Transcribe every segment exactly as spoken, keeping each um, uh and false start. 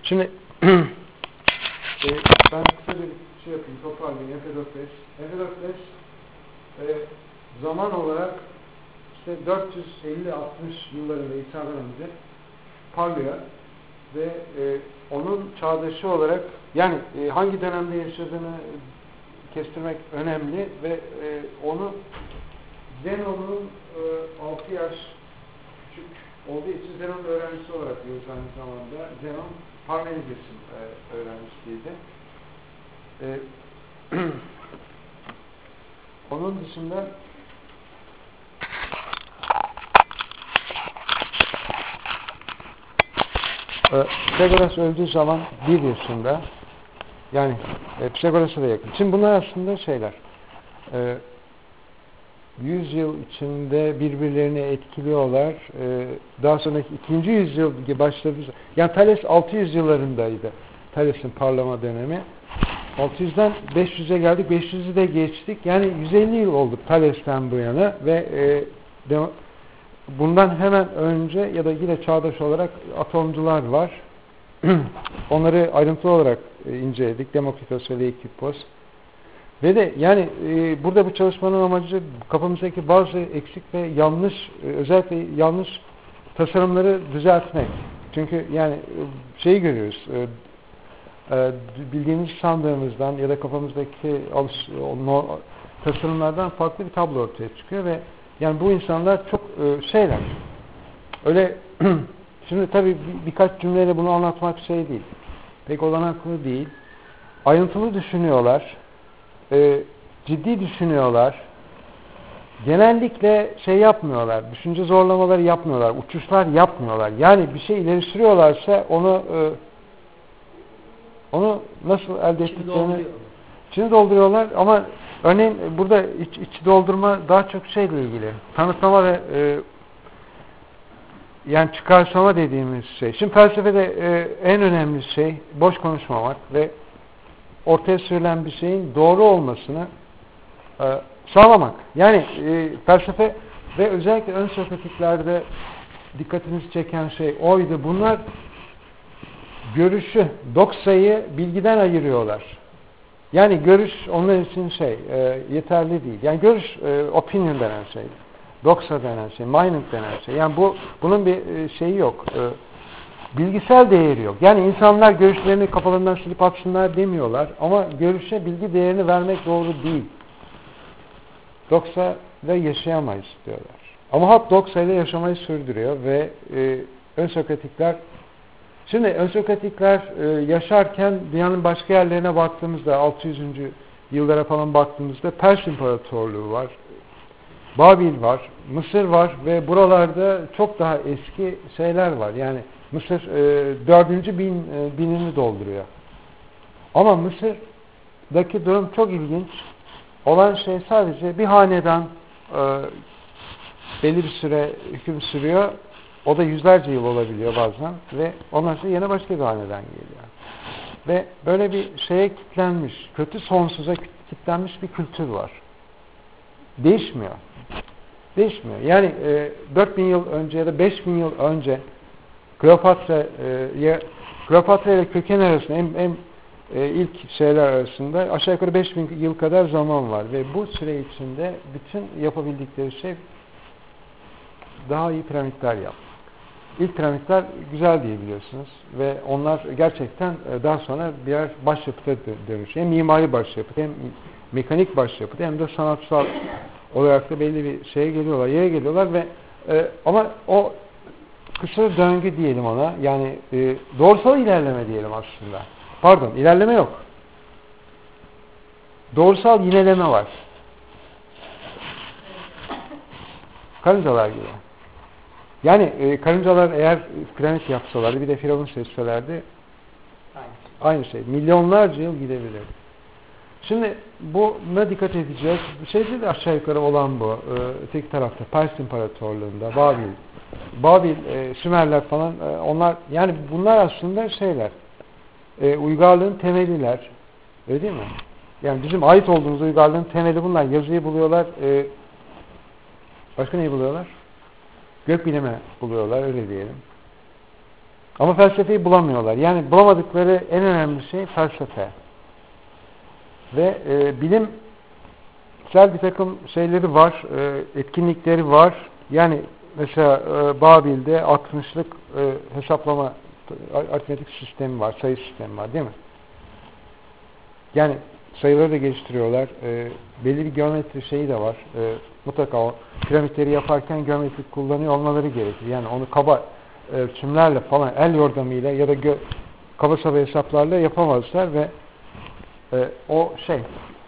Şimdi e, ben kısa bir şey yapayım, toparlayayım. Empedokles. Empedokles e, zaman olarak işte dört yüz elli altmış yıllarında İsa'dan önce parlıyor ve e, onun çağdaşı olarak yani e, hangi dönemde yaşadığını kestirmek önemli ve e, onu Zenon'un e, altı yaş küçük olduğu için Zenon'un öğrencisi olarak diyoruz aynı zamanda. Zenon Parmenides'in e, öğrencisiydi. E, onun dışında e, Pisagoras öldüğü zaman bir yaşında yani e, Pisagoras'a da yakın. Şimdi bunlar aslında şeyler e, yüz yıl içinde birbirlerini etkiliyorlar. Ee, daha sonraki ikinci yüzyıl başladı. Yani Thales altı yüz yıllarındaydı. Thales'in parlama dönemi. altı yüzden beş yüze geldik. beş yüzü de geçtik. Yani yüz elli yıl oldu Thales'ten bu yana ve e, de, bundan hemen önce ya da yine çağdaş olarak atomcular var. Onları ayrıntılı olarak e, inceledik. Demokritos ve Leikipos. Ve de yani e, burada bu çalışmanın amacı kafamızdaki bazı eksik ve yanlış, e, özellikle yanlış tasarımları düzeltmek. Çünkü yani e, şeyi görüyoruz, e, e, bildiğimiz sandığımızdan ya da kafamızdaki alış, no, tasarımlardan farklı bir tablo ortaya çıkıyor ve yani bu insanlar çok e, şeyler. Öyle şimdi tabii bir, birkaç cümleyle bunu anlatmak şey değil. Pek olanaklı değil. Ayrıntılı düşünüyorlar. E, ciddi düşünüyorlar. Genellikle şey yapmıyorlar. Düşünce zorlamaları yapmıyorlar. Uçuşlar yapmıyorlar. Yani bir şey ileri sürüyorlarsa onu e, onu nasıl elde ettiklerini içini dolduruyorlar ama örneğin burada iç, iç doldurma daha çok şeyle ilgili. Tanıtlama ve e, yani çıkarsama dediğimiz şey. Şimdi felsefede e, en önemli şey boş konuşmamak ve ortaya sürülen bir şeyin doğru olmasını e, sağlamak. Yani e, felsefe ve özellikle ön sokratiklerde dikkatinizi çeken şey oydu. Bunlar görüşü, doksayı bilgiden ayırıyorlar. Yani görüş onlar için şey e, yeterli değil. Yani görüş e, opinion denen şey, doksa denen şey, meinung denen şey. Yani bu bunun bir e, şeyi yok. E, bilgisel değeri yok. Yani insanlar görüşlerini kafalarından silip atsınlar demiyorlar ama görüşe bilgi değerini vermek doğru değil. Doksa ile yaşayamayız diyorlar. Ama halk doksa ile yaşamayı sürdürüyor ve e, ön sokratikler şimdi ön sokratikler e, yaşarken dünyanın başka yerlerine baktığımızda altı yüzüncü yıllara falan baktığımızda Pers İmparatorluğu var. Babil var, Mısır var ve buralarda çok daha eski şeyler var. Yani Mısır e, dördüncü bin, e, binini dolduruyor. Ama Mısır'daki durum çok ilginç. Olan şey sadece bir hanedan e, belli bir süre hüküm sürüyor. O da yüzlerce yıl olabiliyor bazen ve ondan sonra yine başka bir haneden geliyor. Ve böyle bir şeye kilitlenmiş, kötü sonsuza kilitlenmiş bir kültür var. Değişmiyor. Değişmiyor. Yani e, dört bin yıl önce ya da beş bin yıl önce Kleopatra e, Kleopatra ile köken arasında en, en e, ilk şeyler arasında aşağı yukarı beş bin yıl kadar zaman var ve bu süre içinde bütün yapabildikleri şey daha iyi piramitler yapmak. İlk piramitler güzel diye biliyorsunuz ve onlar gerçekten e, daha sonra birer başyapıta dönüşüyor. Hem mimari başyapıt hem mekanik başyapıt hem de sanatsal olarak da belli bir şeye geliyorlar, yere geliyorlar ve e, ama o kısa döngü diyelim ona, yani e, doğrusal ilerleme diyelim aslında. Pardon, ilerleme yok. Doğrusal yineleme var. Karıncalar gibi. Yani e, karıncalar eğer piramit yapsalardı, bir de firavun seçselerdi aynı şey. Milyonlarca yıl gidebilirdi. Şimdi buna dikkat edeceğiz. Şeyde de aşağı yukarı olan bu. Ee, öteki tarafta Pers İmparatorluğu'nda Babil, Babil, e, Sümerler falan e, onlar yani bunlar aslında şeyler. E, uygarlığın temeliler. Öyle değil mi? Yani bizim ait olduğumuz uygarlığın temeli bunlar. Yazıyı buluyorlar. E, başka neyi buluyorlar? Gökbilimi buluyorlar. Öyle diyelim. Ama felsefeyi bulamıyorlar. Yani bulamadıkları en önemli şey felsefe. Ve e, bilimsel bir takım şeyleri var, e, etkinlikleri var. Yani mesela e, Babil'de altmışlık e, hesaplama aritmetik sistemi var, sayı sistemi var değil mi? Yani sayıları da geliştiriyorlar. E, belli bir geometri şeyi de var. E, mutlaka o piramitleri yaparken geometrik kullanıyor olmaları gerekir. Yani onu kaba ölçümlerle falan, el yordamıyla ya da gö kaba saba hesaplarla yapamazlar ve e, o şey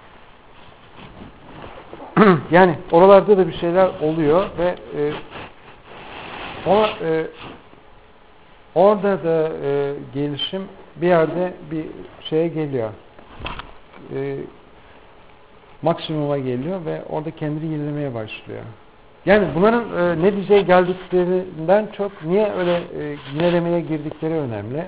yani oralarda da bir şeyler oluyor ve e, o, e, orada da e, gelişim bir yerde bir şeye geliyor. E, maksimuma geliyor ve orada kendini yenilemeye başlıyor. Yani bunların e, ne düzeye geldiklerinden çok niye öyle e, yinelemeye girdikleri önemli.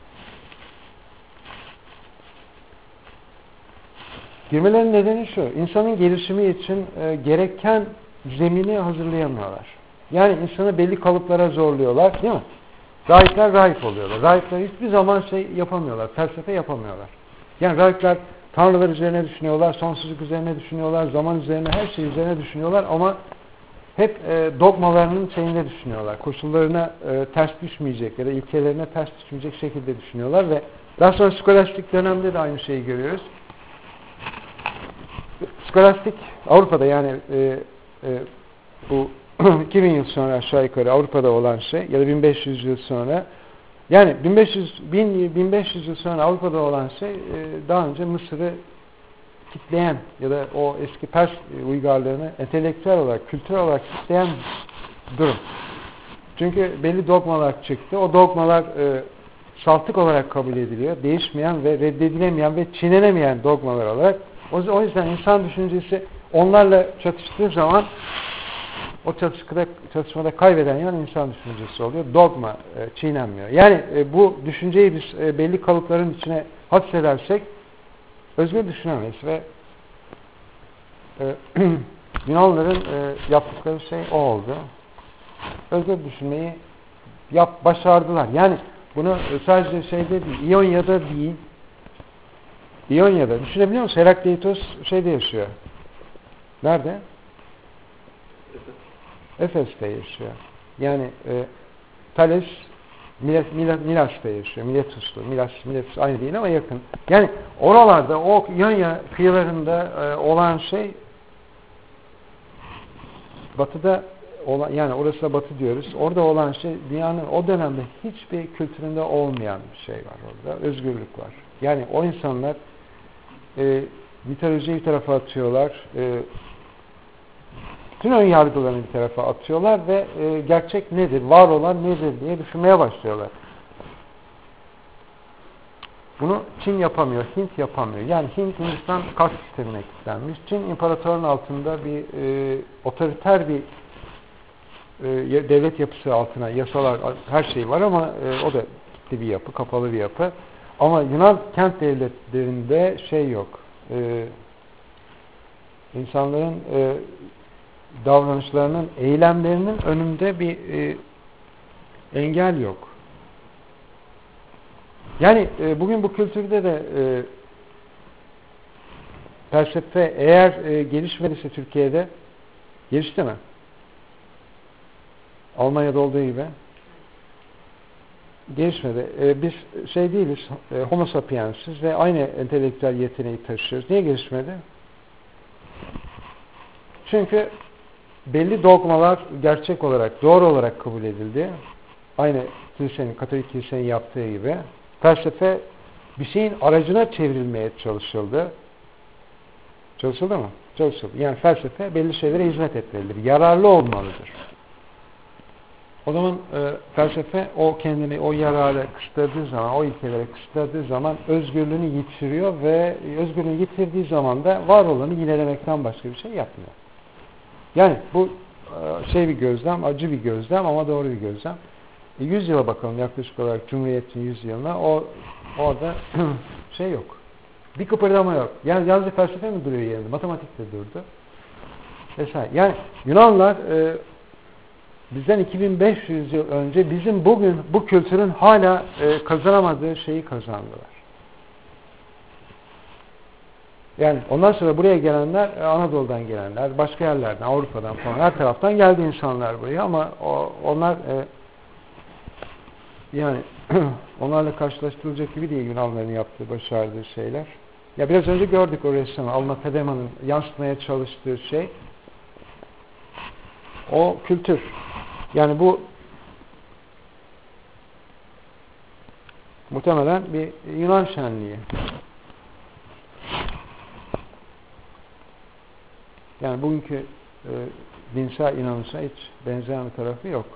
Girmelerinin nedeni şu, insanın gelişimi için e, gereken zemini hazırlayamıyorlar. Yani insanı belli kalıplara zorluyorlar, değil mi? Rahipler rahip oluyorlar. Rahipler hiçbir zaman şey yapamıyorlar, felsefe yapamıyorlar. Yani rahipler tanrılar üzerine düşünüyorlar, sonsuzluk üzerine düşünüyorlar, zaman üzerine, her şey üzerine düşünüyorlar ama hep e, dogmalarının şeyinde düşünüyorlar. Koşullarına e, ters düşmeyecek ya da ilkelerine ters düşmeyecek şekilde düşünüyorlar ve daha sonra skolastik dönemde de aynı şeyi görüyoruz. Skolastik Avrupa'da yani e, e, bu iki bin yıl sonra aşağı yukarı Avrupa'da olan şey ya da bin beş yüz yıl sonra yani bin beş yüz bin beş yüz yıl sonra Avrupa'da olan şey e, daha önce Mısır'ı kitleyen ya da o eski Pers uygarlığını entelektüel olarak, kültürel olarak kitleyen durum. Çünkü belli dogmalar çıktı. O dogmalar e, saltık olarak kabul ediliyor. Değişmeyen ve reddedilemeyen ve çiğnenemeyen dogmalar olarak. O yüzden insan düşüncesi onlarla çatıştığı zaman o çatışmada, çatışmada kaybeden yan insan düşüncesi oluyor. Dogma e, çiğnenmiyor. Yani e, bu düşünceyi biz e, belli kalıpların içine hapsedersek özgür düşünemeyiz ve e, Yunanlıların e, yaptıkları şey o oldu. Özgür düşünmeyi yap, başardılar. Yani bunu sadece şeyde değil, İonya'da değil, İonya'da. Düşünebiliyor musun? Herakleitos şeyde yaşıyor. Nerede? Efes'te yaşıyor. Yani e, Thales Milas, Milas, Milas'ta yaşıyor. Miletus'ta. Milas, Miletus aynı değil ama yakın. Yani oralarda o İonya kıyılarında e, olan şey batıda olan, yani orası da batı diyoruz. Orada olan şey dünyanın o dönemde hiçbir kültüründe olmayan bir şey var orada. Özgürlük var. Yani o insanlar e, mitolojiyi bir tarafa atıyorlar. E, bütün ön yargılarını bir tarafa atıyorlar ve e, gerçek nedir, var olan nedir diye düşünmeye başlıyorlar. Bunu Çin yapamıyor, Hint yapamıyor. Yani Hint, Hindistan kast sistemine kilitlenmiş. Çin imparatorun altında bir e, otoriter bir e, devlet yapısı altına, yasalar, her şey var ama e, o da kilitli bir yapı, kapalı bir yapı. Ama Yunan kent devletlerinde şey yok. E, insanların e, davranışlarının, eylemlerinin önünde bir e, engel yok. Yani e, bugün bu kültürde de e, felsefe eğer e, gelişmediyse Türkiye'de gelişti mi? Almanya'da olduğu gibi gelişmedi. E, biz şey değiliz, e, homo sapiensiz ve aynı entelektüel yeteneği taşıyoruz. Niye gelişmedi? Çünkü belli dogmalar gerçek olarak, doğru olarak kabul edildi. Aynı kilisenin, Katolik kilisenin yaptığı gibi. Felsefe bir şeyin aracına çevrilmeye çalışıldı. Çalışıldı mı? Çalışıldı. Yani felsefe belli şeylere hizmet etmelidir. Yararlı olmalıdır. O zaman e, felsefe o kendini o yararı kısıtladığı zaman, o ilkelere kısıtladığı zaman özgürlüğünü yitiriyor ve özgürlüğünü yitirdiği zaman da var olanı yinelemekten başka bir şey yapmıyor. Yani bu e, şey bir gözlem, acı bir gözlem ama doğru bir gözlem. E, yüz yıla bakalım yaklaşık olarak Cumhuriyet'in yüz yılına. O orada şey yok. Bir kıpırdama yok. Yani yalnızca felsefe mi duruyor yerinde? Matematik de durdu. Vesaire. Yani Yunanlar e, bizden iki bin beş yüz yıl önce bizim bugün bu kültürün hala e, kazanamadığı şeyi kazandılar. Yani ondan sonra buraya gelenler Anadolu'dan gelenler, başka yerlerden, Avrupa'dan falan her taraftan geldi insanlar buraya ama o, onlar e, yani onlarla karşılaştırılacak gibi değil Yunanların yaptığı, başardığı şeyler. Ya biraz önce gördük o ressamı, Alma Tadema'nın yansıtmaya çalıştığı şey o kültür. Yani bu muhtemelen bir Yunan şenliği. Yani bugünkü e, dinsel inanışa hiç benzeyen bir tarafı yok.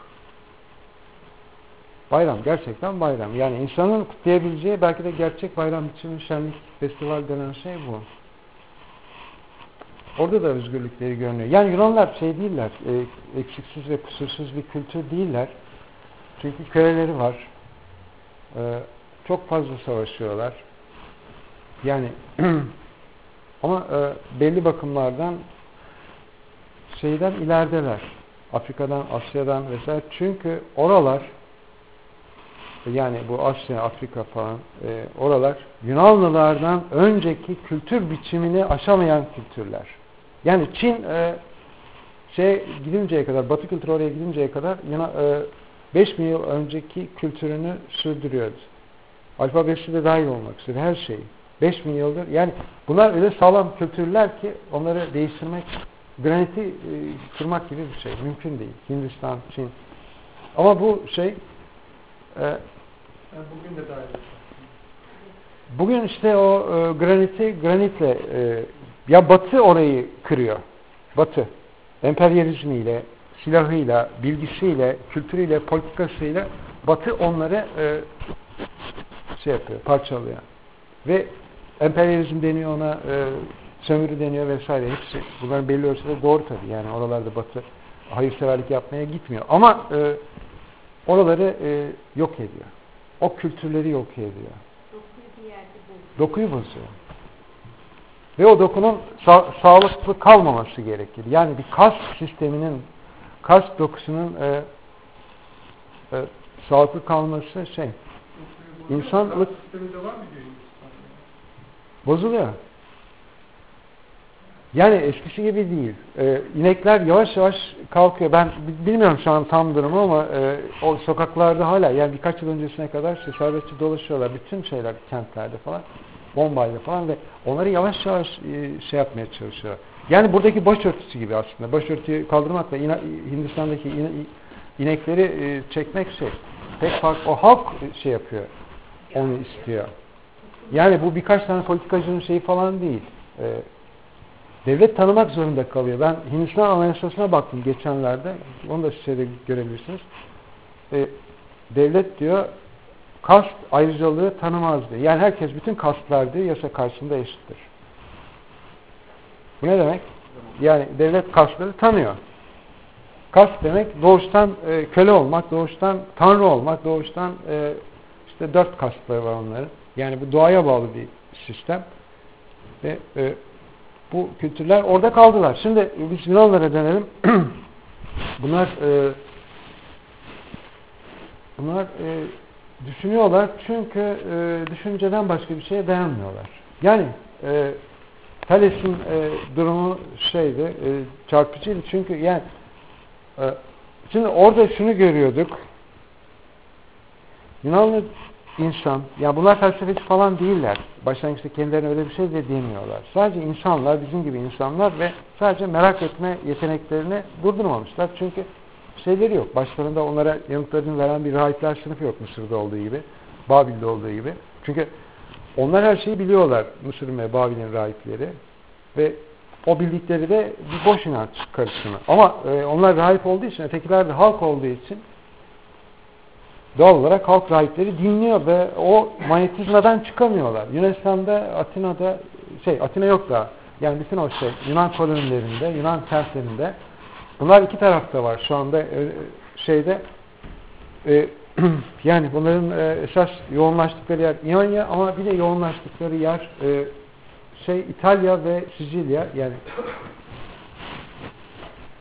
Bayram, gerçekten bayram. Yani insanın kutlayabileceği belki de gerçek bayram biçimi şenlik, festival denen şey bu. Orada da özgürlükleri görünüyor. Yani Yunanlar şey değiller, e, eksiksiz ve kusursuz bir kültür değiller. Çünkü köleleri var. E, çok fazla savaşıyorlar. Yani ama e, belli bakımlardan şeyden ilerideler. Afrika'dan, Asya'dan vesaire. Çünkü oralar yani bu Asya, Afrika falan e, oralar Yunanlılardan önceki kültür biçimini aşamayan kültürler. Yani Çin e, şey gidinceye kadar, Batı kültürü oraya gidinceye kadar Yunan, e, beş bin yıl önceki kültürünü sürdürüyordu. Alfabesi de dahil olmak üzere her şeyi. beş bin yıldır. Yani bunlar öyle sağlam kültürler ki onları değiştirmek, graniti e, kırmak gibi bir şey. Mümkün değil. Hindistan, Çin. Ama bu şey e, yani bugün de dahil. bugün işte o e, graniti granitle e, ya Batı orayı kırıyor. Batı. Emperyalizmiyle, silahıyla, bilgisiyle, kültürüyle, politikasıyla Batı onları e, şey yapıyor, parçalıyor. Ve emperyalizm deniyor ona, e, sömürü deniyor vesaire. Hepsi bunların belli ölçüde doğru tabii. Yani oralarda Batı hayırseverlik yapmaya gitmiyor. Ama e, oraları e, yok ediyor. O kültürleri yok ediyor. Dokuyu bir yerde bozuyor. Dokuyu bozuyor. Ve o dokunun sa sağlıklı kalmaması gerekir. Yani bir kas sisteminin, kas dokusunun e, e, sağlıklı kalması şey, insanlık sisteminde var mı diyor Hindistan? bozuluyor. Yani eskisi gibi değil. Ee, inekler yavaş yavaş kalkıyor. Ben bilmiyorum şu an tam durumu ama e, o sokaklarda hala yani birkaç yıl öncesine kadar işte serbestçe dolaşıyorlar. Bütün şeyler kentlerde falan. Bombayla falan ve onları yavaş yavaş e, şey yapmaya çalışıyorlar. Yani buradaki başörtüsü gibi aslında. Başörtüyü kaldırmakla ina, Hindistan'daki ina, inekleri e, çekmek şey. Pek farklı. O halk şey yapıyor. Onu istiyor. Yani bu birkaç tane politikacının şeyi falan değil. E, devlet tanımak zorunda kalıyor. Ben Hindistan Anayasası'na baktım geçenlerde. Onu da size de görebilirsiniz. E, devlet diyor kast ayrıcalığı tanımaz diyor. Yani herkes, bütün kastlar diyor yasa karşısında eşittir. Bu ne demek? Yani devlet kastları tanıyor. Kast demek doğuştan e, köle olmak, doğuştan tanrı olmak, doğuştan e, işte dört kastları var onların. Yani bu doğaya bağlı bir sistem. Ve e, bu kültürler orada kaldılar. Şimdi biz Yunanlara dönelim. bunlar e, bunlar e, düşünüyorlar çünkü e, düşünceden başka bir şeye dayanmıyorlar. Yani e, Thales'in e, durumu şeydi, e, çarpıcıydı çünkü yani e, şimdi orada şunu görüyorduk. Yunanlı insan, yani bunlar felsefeci falan değiller. Başlangıçta kendilerine öyle bir şey de demiyorlar. Sadece insanlar, bizim gibi insanlar ve sadece merak etme yeteneklerini durdurmamışlar. Çünkü şeyleri yok. Başlarında onlara yanıtlarını veren bir rahipler sınıfı yok Mısır'da olduğu gibi, Babil'de olduğu gibi. Çünkü onlar her şeyi biliyorlar, Mısır'ın ve Babil'in rahipleri. Ve o bildikleri de bir boş inanç karışımı. Ama e, onlar rahip olduğu için, ötekiler de halk olduğu için doğal olarak halk rahipleri dinliyor ve o manyetizmadan çıkamıyorlar. Yunanistan'da, Atina'da, şey Atina yok da, yani bütün o şey Yunan kolonilerinde, Yunan kentlerinde bunlar iki tarafta var şu anda şeyde e, yani bunların e, esas yoğunlaştıkları yer İonya ama bir de yoğunlaştıkları yer e, şey İtalya ve Sicilya, yani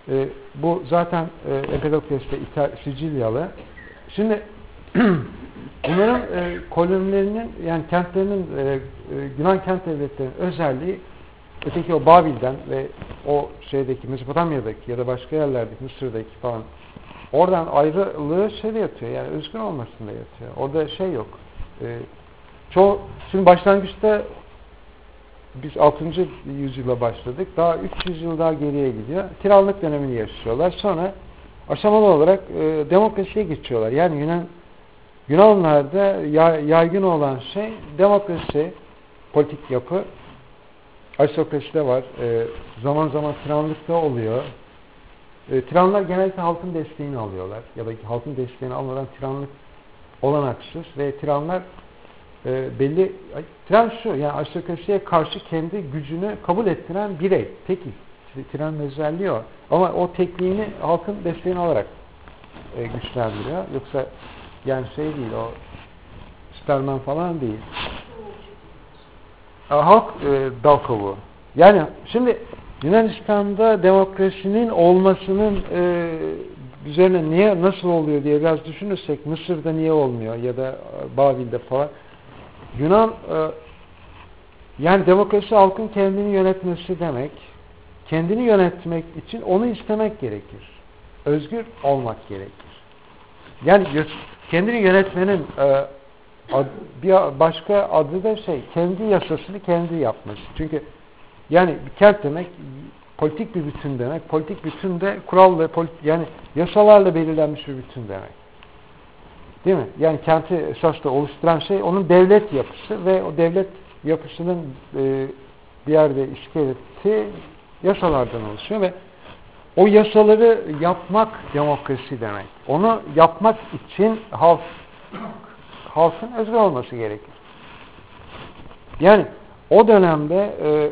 E, bu zaten e, Empedokles'te İtal Sicilyalı. Şimdi bunların e, kolonilerinin yani kentlerinin e, e, Yunan kent devletlerinin özelliği öteki o Babil'den ve o şeydeki Mezopotamya'daki ya da başka yerlerdeki Mısır'daki falan oradan ayrılığı şeyde yatıyor. Yani özgür olmasında yatıyor. Orada şey yok. E, çoğu şimdi başlangıçta biz altıncı yüzyıla başladık. Daha üç yüz yıl daha geriye gidiyor. Krallık dönemini yaşıyorlar. Sonra aşamalı olarak e, demokrasiye geçiyorlar. Yani Yunan Yunanlılarda yaygın olan şey demokrasi, politik yapı, aristokraside var. E, zaman zaman tiranlıkta oluyor. E, tiranlar genellikle halkın desteğini alıyorlar. Ya da halkın desteğini almadan tiranlık olanaksız ve tiranlar e, belli, tiran şu, yani aristokrasiye karşı kendi gücünü kabul ettiren birey, tekil. Tiranın özelliği o. Ama o tekliğini halkın desteğini alarak e, güçlendiriyor. Yoksa yani şey değil, o Superman falan değil. E, halk e, dal kavuğu. Yani şimdi Yunanistan'da demokrasinin olmasının e, üzerine niye, nasıl oluyor diye biraz düşünürsek, Mısır'da niye olmuyor ya da Babil'de falan. Yunan e, yani demokrasi halkın kendini yönetmesi demek. Kendini yönetmek için onu istemek gerekir. Özgür olmak gerekir. Yani kendini yönetmenin e, ad, bir başka adı da şey, kendi yasasını kendi yapması. Çünkü yani bir kent demek politik bir bütün demek. Politik bütün de kural ve politik, yani yasalarla belirlenmiş bir bütün demek. Değil mi? Yani kenti esas da oluşturan şey onun devlet yapısı ve o devlet yapısının e, bir yerde iskeleti yasalardan oluşuyor ve o yasaları yapmak demokrasi demek. Onu yapmak için halk, halkın özgür olması gerekir. Yani o dönemde e,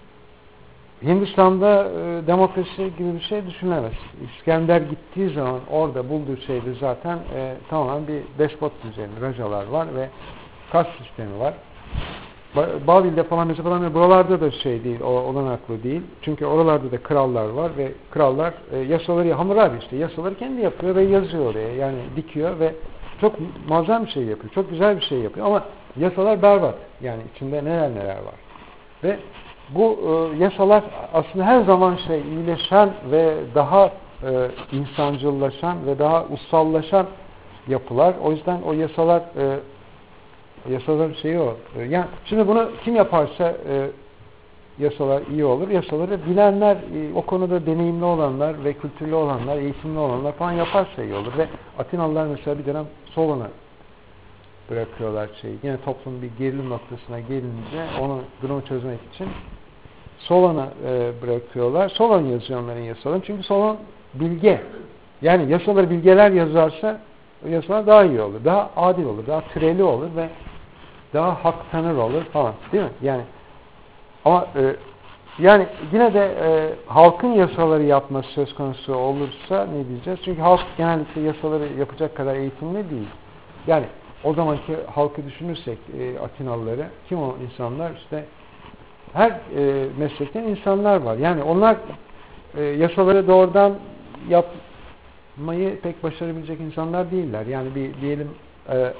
Hindistan'da e, demokrasi gibi bir şey düşünülemez. İskender gittiği zaman orada bulduğu şeyde zaten e, tamamen bir despot düzeni, rajalar var ve kas sistemi var. Babil'de falan Mezopotamya buralarda da şey değil, olanaklı değil. Çünkü oralarda da krallar var ve krallar e, yasaları, Hammurabi işte yasaları kendi yapıyor ve yazıyor oraya. Yani dikiyor ve çok muazzam bir şey yapıyor. Çok güzel bir şey yapıyor ama yasalar berbat. Yani içinde neler neler var. Ve bu e, yasalar aslında her zaman şey iyileşen ve daha e, insancıllaşan ve daha ussallaşan yapılar. O yüzden o yasalar e, yasaların şeyi o. E, yani şimdi bunu kim yaparsa e, yasalar iyi olur. Yasaları bilenler, e, o konuda deneyimli olanlar ve kültürlü olanlar, eğitimli olanlar falan yaparsa iyi olur. Ve Atinalılar mesela bir dönem Solon'u bırakıyorlar şeyi. Yine toplumun bir gerilim noktasına gelince onu durumu çözmek için Solon'a e, bırakıyorlar. Solon yazıyor onların yasalarını. Çünkü Solon bilge. Yani yasaları bilgeler yazarsa yasalar daha iyi olur. Daha adil olur. Daha türeli olur ve daha hak tanır olur falan. Değil mi? Yani ama e, yani yine de e, halkın yasaları yapması söz konusu olursa ne diyeceğiz? Çünkü halk genellikle yasaları yapacak kadar eğitimli değil. Yani o zamanki halkı düşünürsek e, Atinalıları, kim o insanlar? İşte her e, meslekten insanlar var. Yani onlar e, yasaları doğrudan yapmayı pek başarabilecek insanlar değiller. Yani bir diyelim e,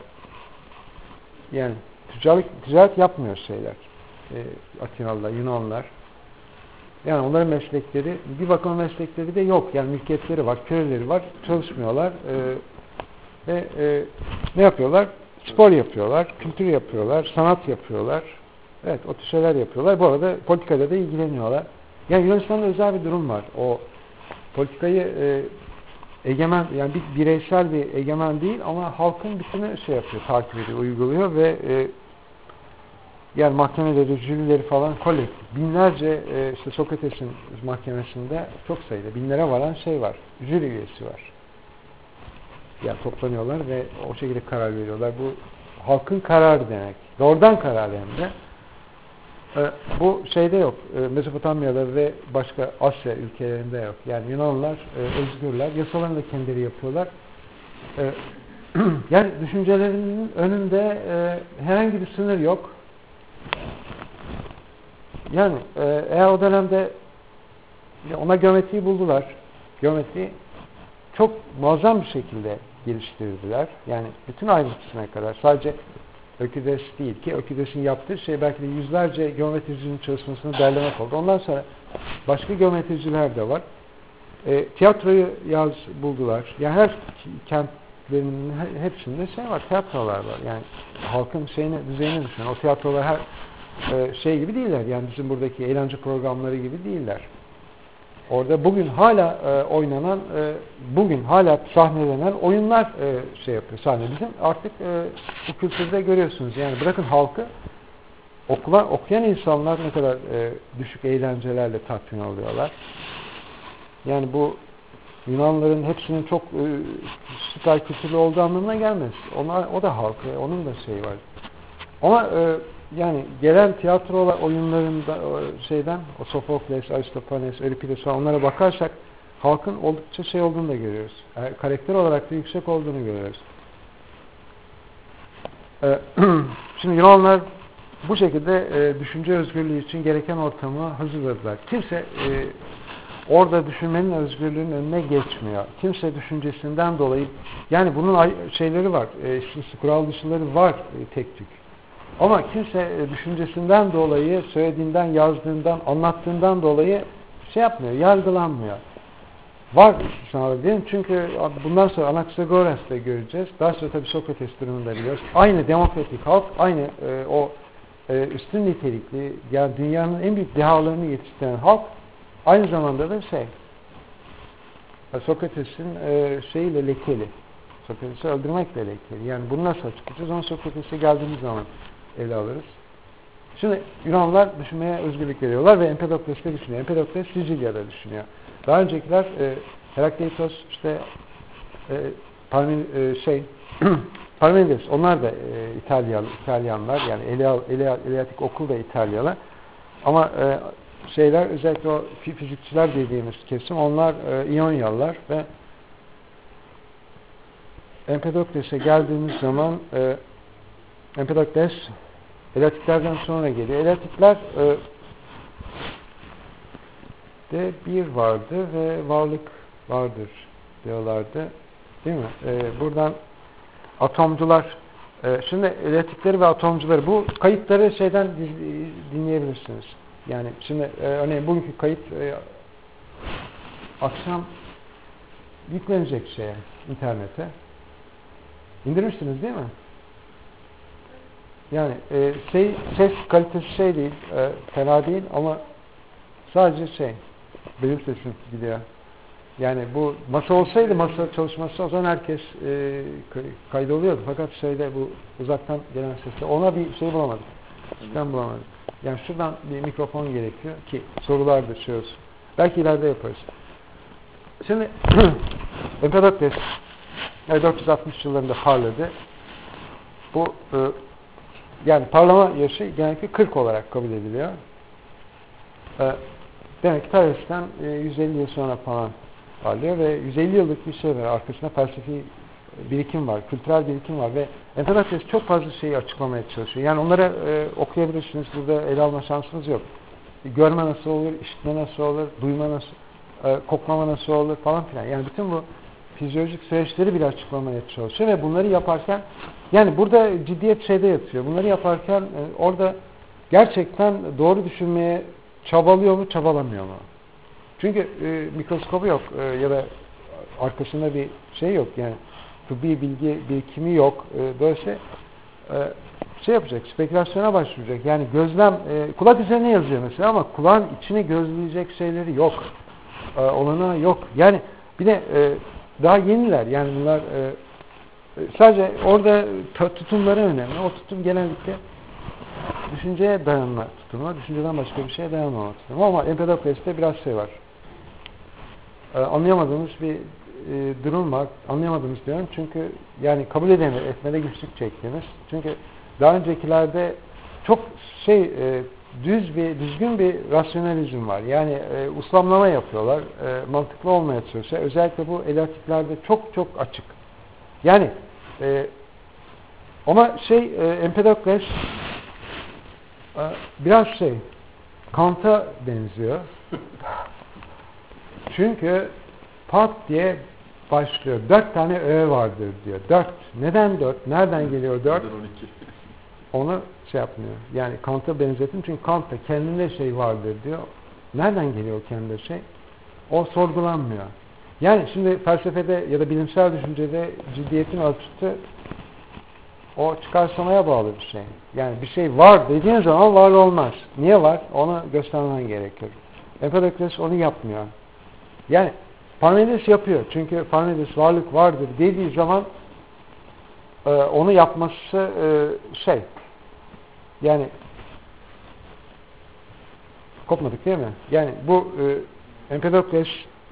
yani ticaret, ticaret yapmıyor şeyler. E, Atinalılar, Yunanlılar. Yani onların meslekleri, bir bakıma meslekleri de yok. Yani mülkiyetleri var, köleleri var, çalışmıyorlar. E, ve e, ne yapıyorlar? Spor yapıyorlar, kültür yapıyorlar, sanat yapıyorlar. Evet, o tür şeyler yapıyorlar. Bu arada politikayla da ilgileniyorlar. Yani Yunanistan'da özel bir durum var. O politikayı e, egemen, yani bir bireysel bir egemen değil ama halkın bütünü şey yapıyor, takip ediyor, uyguluyor ve e, yani mahkemeleri, jürileri falan kolektif. Binlerce e, işte Sokrates'in mahkemesinde çok sayıda, binlere varan şey var. Jüri üyesi var. Yani toplanıyorlar ve o şekilde karar veriyorlar. Bu halkın kararı demek. Doğrudan karar hem de. E, bu şeyde yok. E, Mezopotamya'da ve başka Asya ülkelerinde yok. Yani Yunanlılar e, özgürler. Yasalarını da kendileri yapıyorlar. E, yani düşüncelerinin önünde e, herhangi bir sınır yok. Yani e, eğer o dönemde ona geometriyi buldular. geometriyi çok muazzam bir şekilde geliştirdiler. Yani bütün ayrıntısına kadar. Sadece Öküdes değil ki Öküdes'in yaptığı şey belki de yüzlerce geometricinin çalışmasını derlemek oldu. Ondan sonra başka geometriciler de var. E, tiyatroyu yaz buldular. Yani her kentlerin hepsinde şey var, tiyatrolar var. Yani halkın şeyini, düzeyini düşünün. O tiyatrolar her e, şey gibi değiller. Yani bizim buradaki eğlence programları gibi değiller. Orada bugün hala e, oynanan, e, bugün hala sahnelenen oyunlar e, şey yapıyor. Sahne bizim artık e, bu kültürde görüyorsunuz. Yani bırakın halkı, okula, okuyan insanlar ne kadar e, düşük eğlencelerle tatmin oluyorlar. Yani bu Yunanların hepsinin çok e, süper kültürlü olduğu anlamına gelmez. Ona, o da halk, e, onun da şeyi var. Ama e, yani gelen tiyatro oyunlarında şeyden, o Sofokles, Aristofanes, Euripides falan onlara bakarsak halkın oldukça şey olduğunu da görüyoruz. Yani karakter olarak da yüksek olduğunu görüyoruz. E, şimdi Yunanlar bu şekilde e, düşünce özgürlüğü için gereken ortamı hazırladılar. Kimse e, orada düşünmenin özgürlüğünün önüne geçmiyor. Kimse düşüncesinden dolayı, yani bunun şeyleri var, e, kural dışıları var e, tek tük. Ama kimse e, düşüncesinden dolayı, söylediğinden, yazdığından, anlattığından dolayı şey yapmıyor, yargılanmıyor. Var istisnalar diyelim. Çünkü bundan sonra Anaxagoras'ta göreceğiz. Daha sonra tabii Sokrates durumunda biliyoruz. Aynı demokratik halk, aynı e, o e, üstün nitelikli, yani dünyanın en büyük dehalarını yetiştiren halk, aynı zamanda da şey, Sokrates'in e, şeyiyle lekeli. Sokrates'i öldürmekle lekeli. Yani bunu nasıl açıklayacağız? Onu Sokrates'e geldiğimiz zaman ele alırız. Şimdi Yunanlılar düşünmeye özgürlük veriyorlar ve Empedokles'te düşünüyor. Empedokles Sicilya'da düşünüyor. Daha öncekiler e, Herakleitos, işte e, Parmen, e, şey Parmenides, onlar da e, İtalyan, İtalyanlar, yani Eleal, Eleal, Eleatik okul da İtalyalı. Ama e, şeyler, özellikle o fizikçiler dediğimiz kesim, onlar e, İyonyalılar ve Empedokles'e geldiğimiz zaman e, Empedokles Eleatiklerden sonra geliyor. Eleatikler e, de bir vardır ve varlık vardır diyorlardı. Değil mi? E, buradan atomcular, e, şimdi eleatikleri ve atomcuları, bu kayıtları şeyden dinleyebilirsiniz. Yani şimdi e, örneğin bugünkü kayıt e, akşam yüklenecek şeye, internete. İndirmişsiniz değil mi? Yani e, şey, ses kalitesi şey değil, e, fena değil ama sadece şey, benim sesim gidiyor. Yani bu masa olsaydı, masa çalışması o zaman herkes e, kaydoluyordu. Fakat şeyde bu uzaktan gelen sesle ona bir şey bulamadık. Sistem bulamadık. Yani şuradan bir mikrofon gerekiyor ki sorular düşüyoruz. Belki ileride yaparız. Şimdi Empedokles dört yüz altmış yıllarında parladı. Bu e, yani parlama yaşı genellikle kırk olarak kabul ediliyor. E, demek ki Thales'ten e, yüz elli yıl sonra falan parlıyor ve yüz elli yıllık bir şey var. Arkasında felsefi birikim var, kültürel birikim var ve Empedokles çok fazla şeyi açıklamaya çalışıyor. Yani onları e, okuyabilirsiniz. Burada ele alma şansınız yok. Görme nasıl olur, işitme nasıl olur, duyma nasıl, e, koklama nasıl olur falan filan. Yani bütün bu fizyolojik süreçleri bile açıklamaya çalışıyor ve bunları yaparken, yani burada ciddiyet şeyde yatıyor. Bunları yaparken e, orada gerçekten doğru düşünmeye çabalıyor mu, çabalamıyor mu? Çünkü e, mikroskobu yok e, ya da arkasında bir şey yok. Yani tıbbi bilgi birikimi yok. E, dolayısıyla e, şey yapacak, spekülasyona başvuracak. Yani gözlem, e, kulak üzerine yazıyor mesela ama kulağın içini gözleyecek şeyleri yok. E, olanağı yok. Yani bir de e, daha yeniler. Yani bunlar e, sadece orada tutumları önemli. O tutum genellikle düşünceye dayanma tutumu. Düşünceden başka bir şeye dayanmama tutumu. Ama Empedokles'te biraz şey var. Ee, anlayamadığımız bir e, durum var. Anlayamadığımız diyorum çünkü yani kabul edemir, etmede güçlük çektiğimiz. Çünkü daha öncekilerde çok şey e, düz bir, düzgün bir rasyonalizm var. Yani e, uslamlama yapıyorlar. E, mantıklı olmaya çalışıyor. Özellikle bu eleatiklerde çok çok açık. Yani e, ama şey e, Empedokles e, biraz şey Kant'a benziyor. Çünkü pat diye başlıyor. Dört tane öğe vardır diyor. Dört. Neden dört? Nereden geliyor dört? Neden on iki? Onu şey yapmıyor. Yani Kant'a benzettim çünkü Kant'ta kendinde şey vardır diyor. Nereden geliyor kendinde şey? O sorgulanmıyor. Yani şimdi felsefede ya da bilimsel düşüncede ciddiyetin ölçütü o çıkarsamaya bağlı bir şey. Yani bir şey var dediğin zaman var olmaz. Niye var? Onu göstermen gerekir. Empedokles onu yapmıyor. Yani Parmenides yapıyor. Çünkü Parmenides varlık vardır dediği zaman e, onu yapması e, şey yani kopmadık değil mi? Yani bu e, Empedokles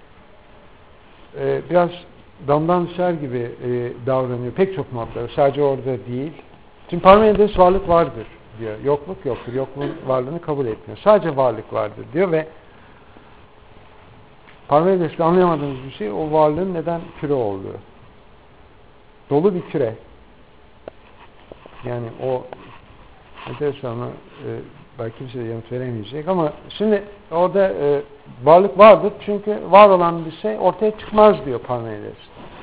e, biraz damdan düşer gibi e, davranıyor. Pek çok notları. Sadece orada değil. Çünkü Parmenides varlık vardır diyor. Yokluk yoktur. Yokluğun varlığını kabul etmiyor. Sadece varlık vardır diyor ve Parmenides'le anlayamadığımız bir şey o varlığın neden küre olduğu. Dolu bir küre. Yani o enteresan ama e, belki kimse de yanıt veremeyecek ama şimdi orada e, varlık vardır çünkü var olan bir şey ortaya çıkmaz diyor Parmenides.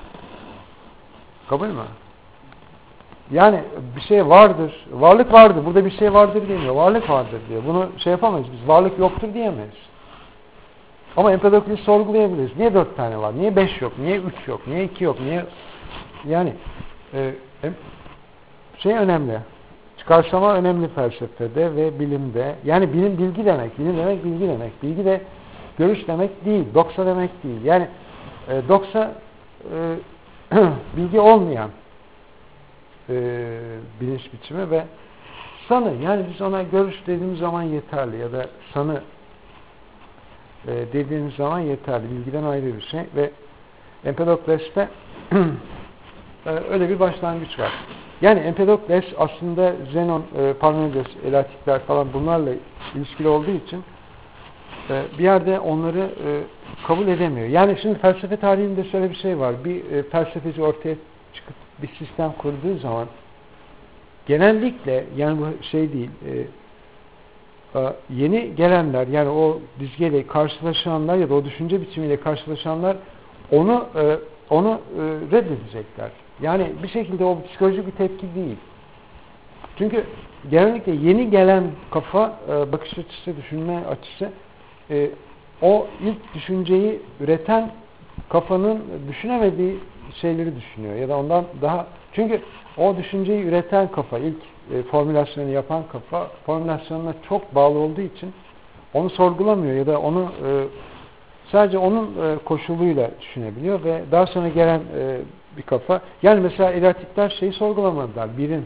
Kabul mü? Yani bir şey vardır. Varlık vardır. Burada bir şey vardır demiyor. Varlık vardır diyor. Bunu şey yapamayız biz. Varlık yoktur diyemeyiz. Ama Empedokles'i sorgulayabiliriz. Niye dört tane var? Niye beş yok? Niye üç yok? Niye iki yok? Niye? Yani e, şey önemli. Çıkarsama önemli felsefede ve bilimde. Yani bilim bilgi demek. Bilim demek bilgi demek. Bilgi de görüş demek değil. Doksa demek değil. Yani e, doksa e, bilgi olmayan e, bilinç biçimi ve sanı. Yani biz ona görüş dediğimiz zaman yeterli ya da sanı e, dediğimiz zaman yeterli. Bilgiden ayrı bir şey ve Empedokles'te e, öyle bir başlangıç var. Yani Empedokles aslında Zenon, e, Parmenides, Elatikler falan bunlarla ilişkili olduğu için e, bir yerde onları e, kabul edemiyor. Yani şimdi felsefe tarihinde şöyle bir şey var. Bir e, felsefeci ortaya çıkıp bir sistem kurduğu zaman genellikle yani bu şey değil e, e, yeni gelenler yani o dizgeyle karşılaşanlar ya da o düşünce biçimiyle karşılaşanlar onu e, onu e, reddedecekler. Yani bir şekilde o psikolojik bir tepki değil. Çünkü genellikle yeni gelen kafa, e, bakış açısı, düşünme açısı e, o ilk düşünceyi üreten kafanın düşünemediği şeyleri düşünüyor. Ya da ondan daha... Çünkü o düşünceyi üreten kafa, ilk e, formülasyonu yapan kafa, formülasyonuna çok bağlı olduğu için onu sorgulamıyor ya da onu e, sadece onun e, koşuluyla düşünebiliyor ve daha sonra gelen e, bir kafa. Yani mesela elatikler şeyi sorgulamadılar. Birin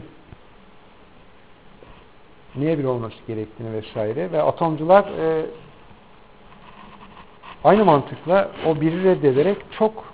niye bir olması gerektiğini vesaire ve atomcular e, aynı mantıkla o biri reddederek çok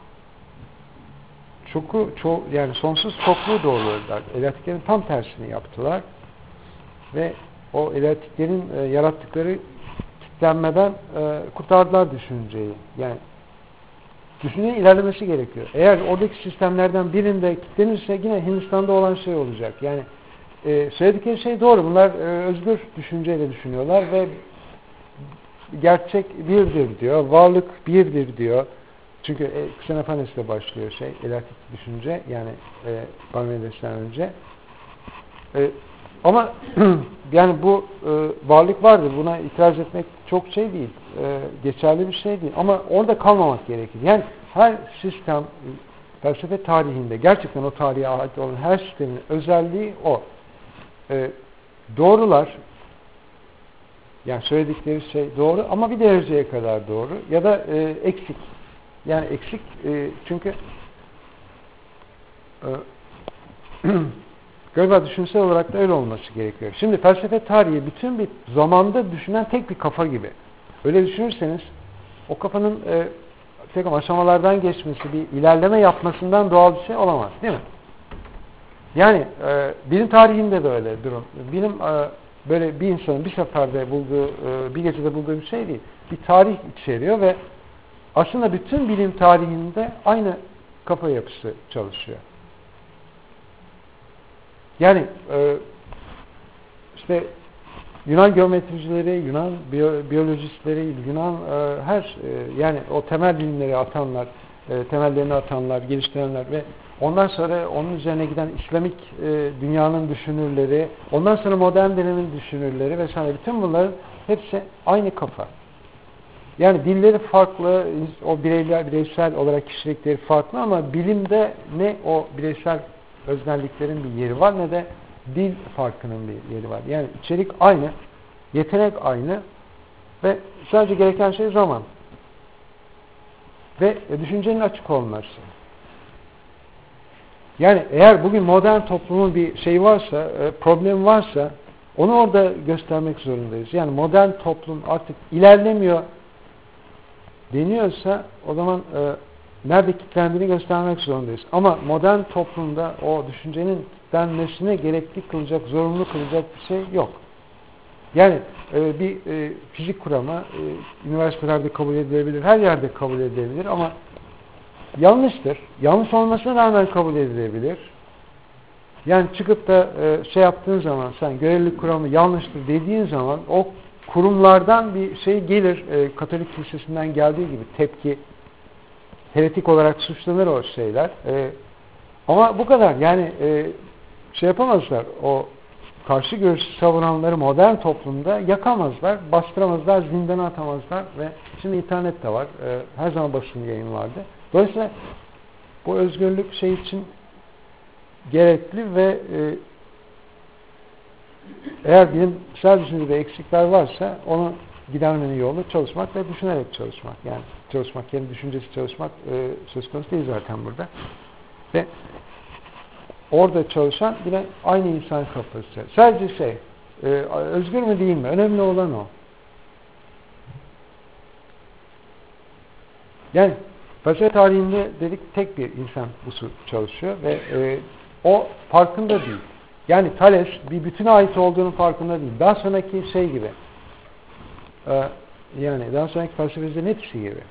çoku çok yani sonsuz çokluğu doğruladılar. Elatiklerin tam tersini yaptılar ve o elatiklerin e, yarattıkları kitlenmeden e, kurtardılar düşünceyi. Yani düşüncenin ilerlemesi gerekiyor. Eğer oradaki sistemlerden birinde kilitlenirse yine Hindistan'da olan şey olacak. Yani e, söyledikleri şey doğru. Bunlar e, özgür düşünceyle düşünüyorlar ve gerçek birdir diyor. Varlık birdir diyor. Çünkü e, Xenofanes'le başlıyor şey. Elatik düşünce. Yani e, Parmenides'ten önce. E, ama yani bu e, varlık vardır. Buna itiraz etmek çok şey değil. E, geçerli bir şey değil. Ama orada kalmamak gerekir. Yani her sistem felsefe tarihinde gerçekten o tarihe ait olan her sistemin özelliği o. E, doğrular yani söyledikleri şey doğru ama bir dereceye kadar doğru ya da e, eksik. Yani eksik e, çünkü e, galiba düşünsel olarak da öyle olması gerekiyor. Şimdi felsefe tarihi bütün bir zamanda düşünen tek bir kafa gibi. Öyle düşünürseniz o kafanın e, tek aşamalardan geçmesi, bir ilerleme yapmasından doğal bir şey olamaz. Değil mi? Yani e, bilim tarihinde de öyle durum. Bilim e, böyle bir insanın bir seferde bulduğu, e, bir gecede bulduğu bir şey değil. Bir tarih içeriyor ve aslında bütün bilim tarihinde aynı kafa yapısı çalışıyor. Yani e, işte Yunan geometricileri, Yunan biyo, biyolojistleri, Yunan e, her e, yani o temel bilimleri atanlar e, temellerini atanlar, geliştirenler ve ondan sonra onun üzerine giden İslamik e, dünyanın düşünürleri, ondan sonra modern dönemin düşünürleri vesaire, bütün bunların hepsi aynı kafa. Yani dilleri farklı, o bireyler, bireysel olarak kişilikleri farklı ama bilimde ne o bireysel öznelliklerin bir yeri var ne de dil farkının bir yeri var. Yani içerik aynı, yetenek aynı ve sadece gereken şey zaman ve düşüncenin açık olması. Yani eğer bugün modern toplumun bir şey varsa, problem varsa onu orada göstermek zorundayız. Yani modern toplum artık ilerlemiyor deniyorsa o zaman e, nerede kilitlendiğini göstermek zorundayız. Ama modern toplumda o düşüncenin kilitlenmesine gerekli kılacak, zorunlu kılacak bir şey yok. Yani e, bir e, fizik kuramı e, üniversitelerde kabul edilebilir, her yerde kabul edilebilir ama yanlıştır. Yanlış olmasına rağmen kabul edilebilir. Yani çıkıp da e, şey yaptığın zaman, sen görelilik kuramı yanlıştır dediğin zaman o kurumlardan bir şey gelir, e, Katolik Kilisesi'nden geldiği gibi tepki, heretik olarak suçlanır o şeyler. E, ama bu kadar. Yani e, şey yapamazlar, o karşı görüşü savunanları modern toplumda yakamazlar, bastıramazlar, zindana atamazlar ve şimdi internet de var, e, her zaman basın yayın vardı. Dolayısıyla bu özgürlük şey için gerekli ve e, eğer bilimsel düşüncede eksikler varsa onu gidermenin yolu çalışmak ve düşünerek çalışmak. Yani çalışmak, kendi düşüncesi çalışmak e, söz konusu değil zaten burada. Ve orada çalışan yine aynı insan kafası. Sadece şey, e, özgür mü değil mi? Önemli olan o. Yani felsefe tarihinde dedik tek bir insan usul çalışıyor ve e, o farkında değil. Yani Thales bir bütüne ait olduğunun farkında değil. Daha sonraki şey gibi. Ee, yani daha sonraki felsefecilerin hepsi gibi.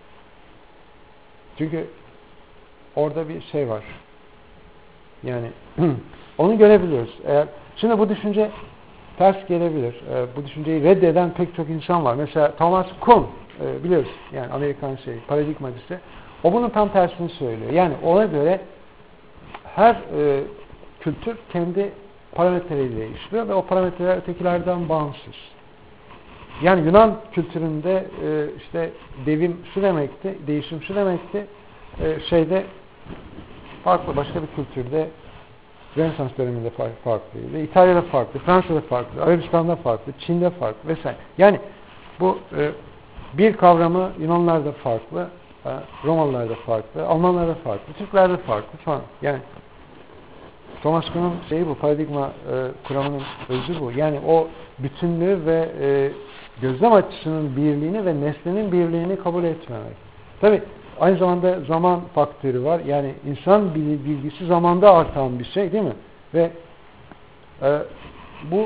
Çünkü orada bir şey var. Yani onu görebiliyoruz. Eğer, şimdi bu düşünce ters gelebilir. Ee, bu düşünceyi reddeden pek çok insan var. Mesela Thomas Kuhn e, biliyoruz. Yani Amerikan şey, paradigmacısı. O bunun tam tersini söylüyor. Yani ona göre her e, kültür kendi parametreleriyle işliyor ve o parametreler ötekilerden bağımsız. Yani Yunan kültüründe e, işte devim şu demekti, değişim şu demekti, e, şeyde farklı, başka bir kültürde Rönesans döneminde farklıydı, İtalya'da farklı, Fransa'da farklı, Arabistan'da farklı, Çin'de farklı vesaire. Yani bu e, bir kavramı Yunanlılarda farklı, e, Romalılarda farklı, Almanlarda farklı, Türklerde farklı falan. Yani Thomas Kuhn'un şeyi bu, paradigma e, kuramının özü bu. Yani o bütünlüğü ve e, gözlem açısının birliğini ve nesnenin birliğini kabul etmemek. Tabi aynı zamanda zaman faktörü var. Yani insan bilgisi zamanda artan bir şey değil mi? Ve e, bu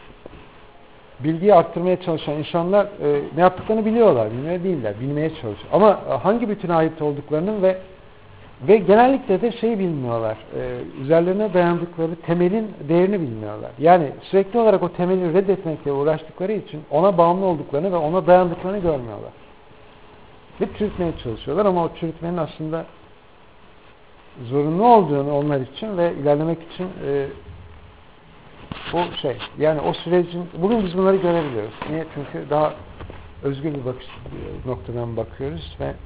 bilgiyi arttırmaya çalışan insanlar e, ne yaptıklarını biliyorlar, bilmiyor değiller, bilmeye çalışıyor. Ama e, hangi bütüne ait olduklarının ve Ve genellikle de şeyi bilmiyorlar, e, üzerlerine dayandıkları temelin değerini bilmiyorlar. Yani sürekli olarak o temeli reddetmekle uğraştıkları için ona bağımlı olduklarını ve ona dayandıklarını görmüyorlar. Ve çürütmeye çalışıyorlar ama o çürütmenin aslında zorunlu olduğunu onlar için ve ilerlemek için e, bu şey, yani o sürecin, bugün biz bunları görebiliyoruz. Niye? Çünkü daha özgür bir bakış noktadan bakıyoruz ve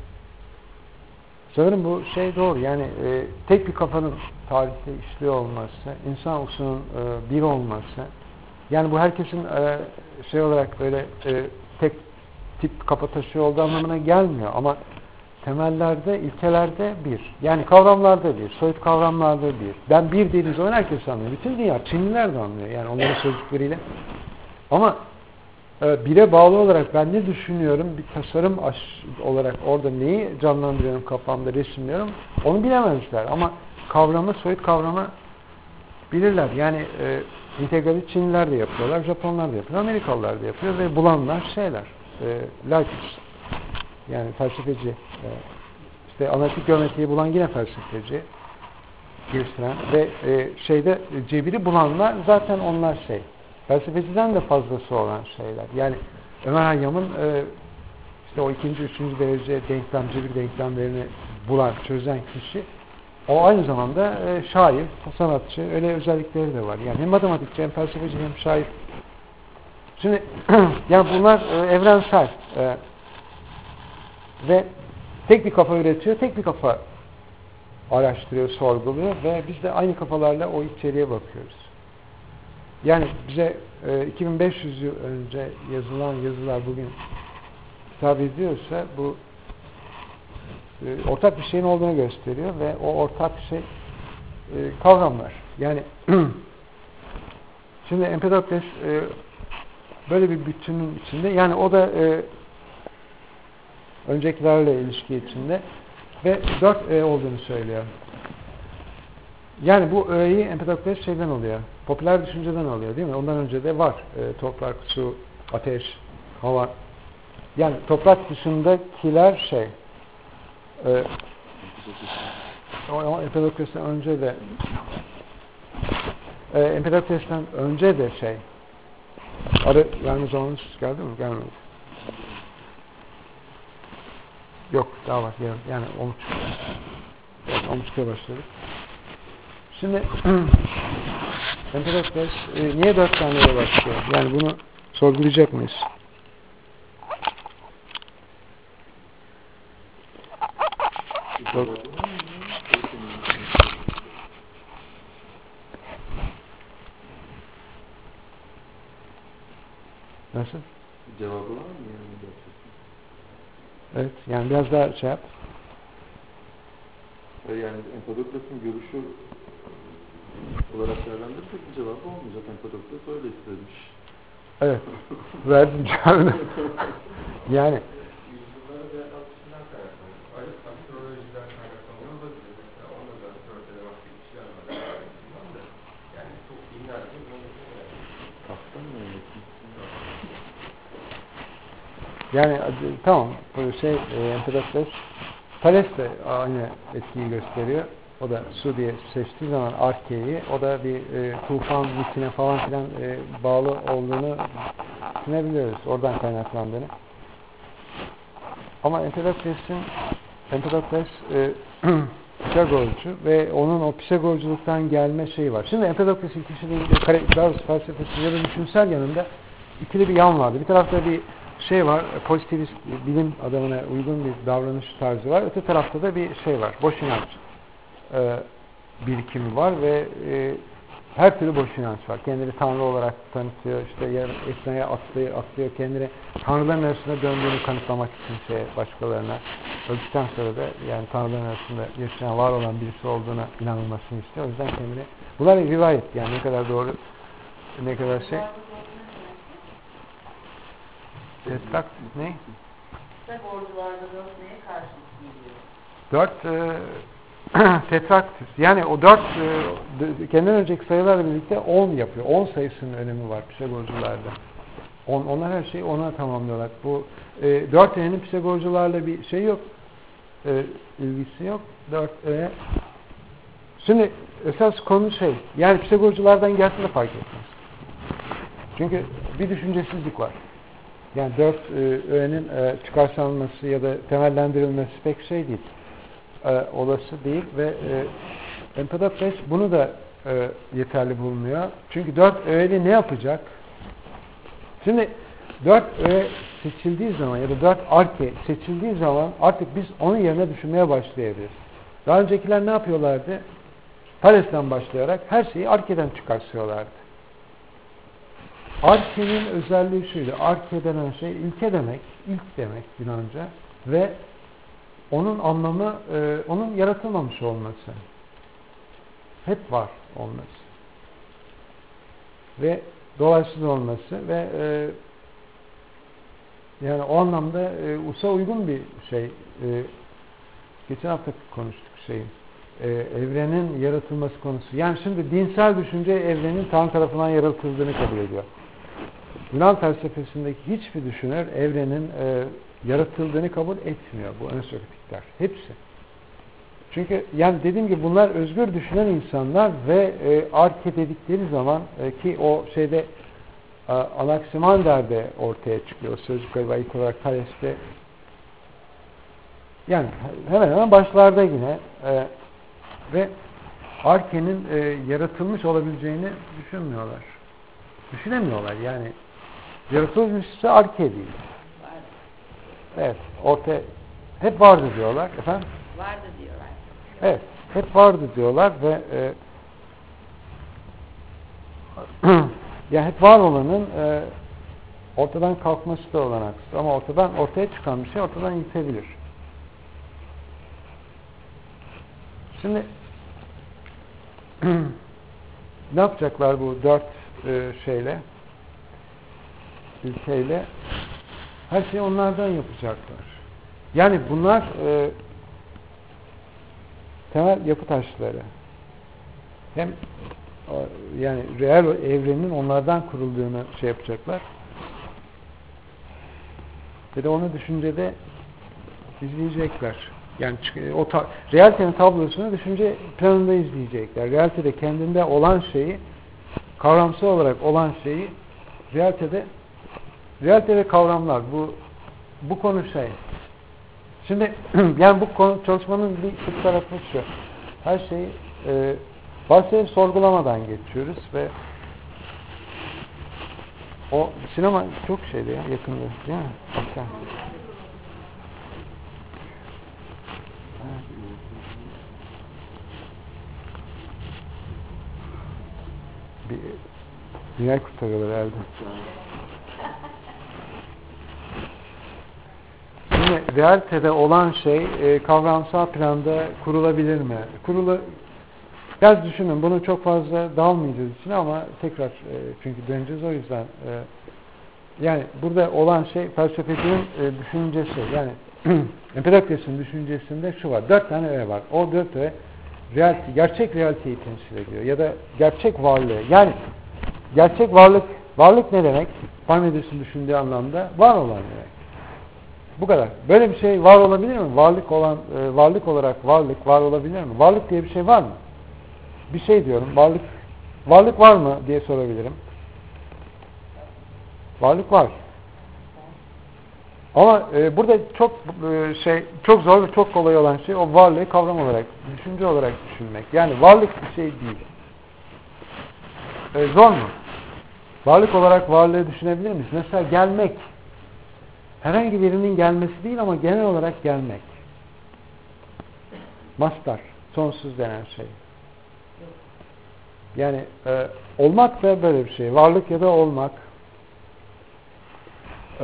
sanırım bu şey doğru. Yani e, tek bir kafanın tarihte işliyor olması, insan ulusunun e, bir olması. Yani bu herkesin e, şey olarak böyle e, tek tip kafa taşıyor olduğu anlamına gelmiyor. Ama temellerde, ilkelerde bir. Yani kavramlarda bir, soyut kavramlarda bir. Ben bir dediğim zaman herkes anlıyor. Bütün dünya, Çinliler de anlıyor. Yani onların sözcükleriyle. Ama bire bağlı olarak ben ne düşünüyorum, bir tasarım olarak orada neyi canlandırıyorum kafamda, resimliyorum, onu bilemezler. Ama kavramı, soyut kavramı bilirler. Yani e, integrali Çinliler de yapıyorlar, Japonlar da yapıyor, Amerikalılar da yapıyor ve bulanlar şeyler, e, laikus, yani felsefeci. E, işte analitik geometriyi bulan yine felsefeci, geliştiren ve e, şeyde cebiri bulanlar zaten onlar şey, felsefeciden de fazlası olan şeyler. Yani Ömer Hayyam'ın e, işte o ikinci, üçüncü derece denklemci bir denklemlerini bulan, çözen kişi o aynı zamanda e, şair, sanatçı, öyle özellikleri de var. Yani hem matematikçi, hem felsefeci, hem şair. Şimdi yani bunlar e, evrensel e, ve tek bir kafa üretiyor, tek bir kafa araştırıyor, sorguluyor ve biz de aynı kafalarla o içeriğe bakıyoruz. Yani bize e, iki bin beş yüz yıl önce yazılan yazılar bugün hitap ediyorsa bu e, ortak bir şeyin olduğunu gösteriyor ve o ortak şey e, kavramlar. Yani şimdi Empedokles e, böyle bir bütünün içinde, yani o da e, öncekilerle ilişki içinde ve dört öğe olduğunu söylüyor. Yani bu öğeyi Empedokles şeyden alıyor, popüler düşünceden alıyor değil mi? Ondan önce de var. E, toprak, su, ateş, hava. Yani toprak dışındakiler şey e, o Empedokles'ten önce de e, Empedokles'ten önce de şey arı yani zamanınız geldi mi? Gelmedi. Yok, daha var. Yani, yani on üç buçukta başladık. Şimdi Empedokles e, niye dört taneye başlıyor? Yani bunu sorgulayacak mıyız? Dört. Nasıl? Cevabı var mı yani? Evet, yani biraz daha şey yap. Yani Empedokles'in görüşü olarak değerlendirirsek bir cevabı olmayacak. Empedokles öyle istemiş. Evet, verdim cevabını. Yani Yüzyıllara ve altısından kaynaklanıyor. Ayrıca astrolojiden kaynaklanıyor olabilir. Mesela onda da dörtede başka bir şey anladım. Yani çok binlerce yönetiyor. Kaptan mı yönetiyor? Yani tamam, bu şey Empedokles Thales de aynı etkiyi gösteriyor. O da su diye seçtiği zaman Arke'yi, o da bir e, tufan mitine falan filan e, bağlı olduğunu düşünebiliyoruz. Oradan kaynaklandığını. Ama Empedokles'in Empedokles e, Pisagorcu ve onun o Pisagorculuktan gelme şeyi var. Şimdi Empedokles'in kişiliği, Karakters felsefesi ya da düşünsel yanında ikili bir yan vardı. Bir tarafta bir şey var, pozitivist bilim adamına uygun bir davranış tarzı var. Öte tarafta da bir şey var, boş inanç e, birikimi var ve e, her türlü boş inanç var. Kendini Tanrı olarak tanıtıyor, işte esnaya atlıyor, atlıyor, kendini Tanrıların arasında döndüğünü kanıtlamak için şey başkalarına. Öldükten sonra da yani Tanrıların arasında yaşayan, var olan birisi olduğuna inanılmasını istiyor. O yüzden kendini, bunlar rivayet yani ne kadar doğru, ne kadar şey. Tetrak ne? Pisagorcularda dört neye karşılık geliyor? Dört e, tetraktis. Yani o dört e, kendinden önceki sayılarla birlikte on yapıyor. On sayısının önemi var Pisagorcularda. On, onlar her şeyi ona tamamlıyorlar. Bu e, dört öğenin Pisagorcularla bir şey yok. E, ilgisi yok. Dört öğe. Şimdi esas konu şey. Yani Pisagorculardan gelse de fark etmez. Çünkü bir düşüncesizlik var. Yani dört e, öğenin e, çıkarsalması ya da temellendirilmesi pek şey değil. E, olası değil ve e, Empedokles bunu da e, yeterli bulmuyor. Çünkü dört öğeli ne yapacak? Şimdi dört öğe seçildiği zaman ya da dört arke seçildiği zaman artık biz onun yerine düşünmeye başlayabiliriz. Daha öncekiler ne yapıyorlardı? Thales'ten başlayarak her şeyi arkeden çıkarsıyorlardı. Arke'nin özelliği şuydu. Arke denen şey ilke demek, ilk demek Yunanca ve onun anlamı e, onun yaratılmamış olması. Hep var olması. Ve dolayısız olması ve e, yani o anlamda e, U S A uygun bir şey. E, geçen hafta konuştuk şeyin. E, evrenin yaratılması konusu. Yani şimdi dinsel düşünce evrenin Tanrı tarafından yaratıldığını kabul ediyor. Yunan felsefesindeki hiçbir düşünür evrenin e, yaratıldığını kabul etmiyor. Bu ön sokratikler. Hepsi. Çünkü yani dediğim gibi bunlar özgür düşünen insanlar ve e, arke dedikleri zaman e, ki o şeyde e, Anaximander'de ortaya çıkıyor. Sözlük galiba ilk olarak Thales'te Yani hemen hemen başlarda yine e, ve Arke'nin e, yaratılmış olabileceğini düşünmüyorlar. Düşünemiyorlar yani. Yaratılmışsa Arke değil. Vardı. Evet. Ortaya hep vardı diyorlar. Efendim? Vardı diyorlar. Evet. Hep vardı diyorlar ve e, yani hep var olanın e, ortadan kalkması da olanaksız. Ama ortadan ortaya çıkan bir şey ortadan yitebilir. Şimdi ne yapacaklar bu dört e, şeyle ülkeyle? Her şeyi onlardan yapacaklar. Yani bunlar e, temel yapı taşları. Hem e, yani reel evrenin onlardan kurulduğunu şey yapacaklar. Ve de onu düşüncede izleyecekler. Yani o ta, realitenin tablosunu düşünce planında izleyecekler. Realitede kendinde olan şeyi, kavramsal olarak olan şeyi realitede realite ve kavramlar bu bu konu şey. Şimdi yani bu konu çalışmanın bir kıt tarafı şu. Her şeyi e, varsayıp sorgulamadan geçiyoruz ve o sinema çok şeydi ya, yakındı değil mi? Hatta. Bir dünyayı kurtarıyorlar herhalde. Şimdi realitede olan şey e, kavramsal planda kurulabilir mi? Kurulu biraz düşünün. Bunu çok fazla dalmayacağız için ama tekrar e, çünkü döneceğiz o yüzden e, yani burada olan şey felsefecinin e, düşüncesi. Yani Empedokles düşüncesinde şu var. Dört tane öğe var. O dört öğe realite, gerçek realiteyi temsil ediyor. Ya da gerçek varlığı. Yani gerçek varlık, varlık ne demek? Parmenides'in düşündüğü anlamda var olan demek. Bu kadar. Böyle bir şey var olabilir mi? Varlık olan, e, varlık olarak varlık var olabilir mi? Varlık diye bir şey var mı? Bir şey diyorum. Varlık, varlık var mı diye sorabilirim. Varlık var. Ama e, burada çok e, şey, çok zor ve çok kolay olan şey o varlığı kavram olarak, düşünce olarak düşünmek. Yani varlık bir şey değil. E, zor mu? Varlık olarak varlığı düşünebilir miyiz? Mesela gelmek. Herhangi birinin gelmesi değil ama genel olarak gelmek. Mastar, sonsuz denen şey. Yani e, olmak da böyle bir şey. Varlık ya da olmak. E,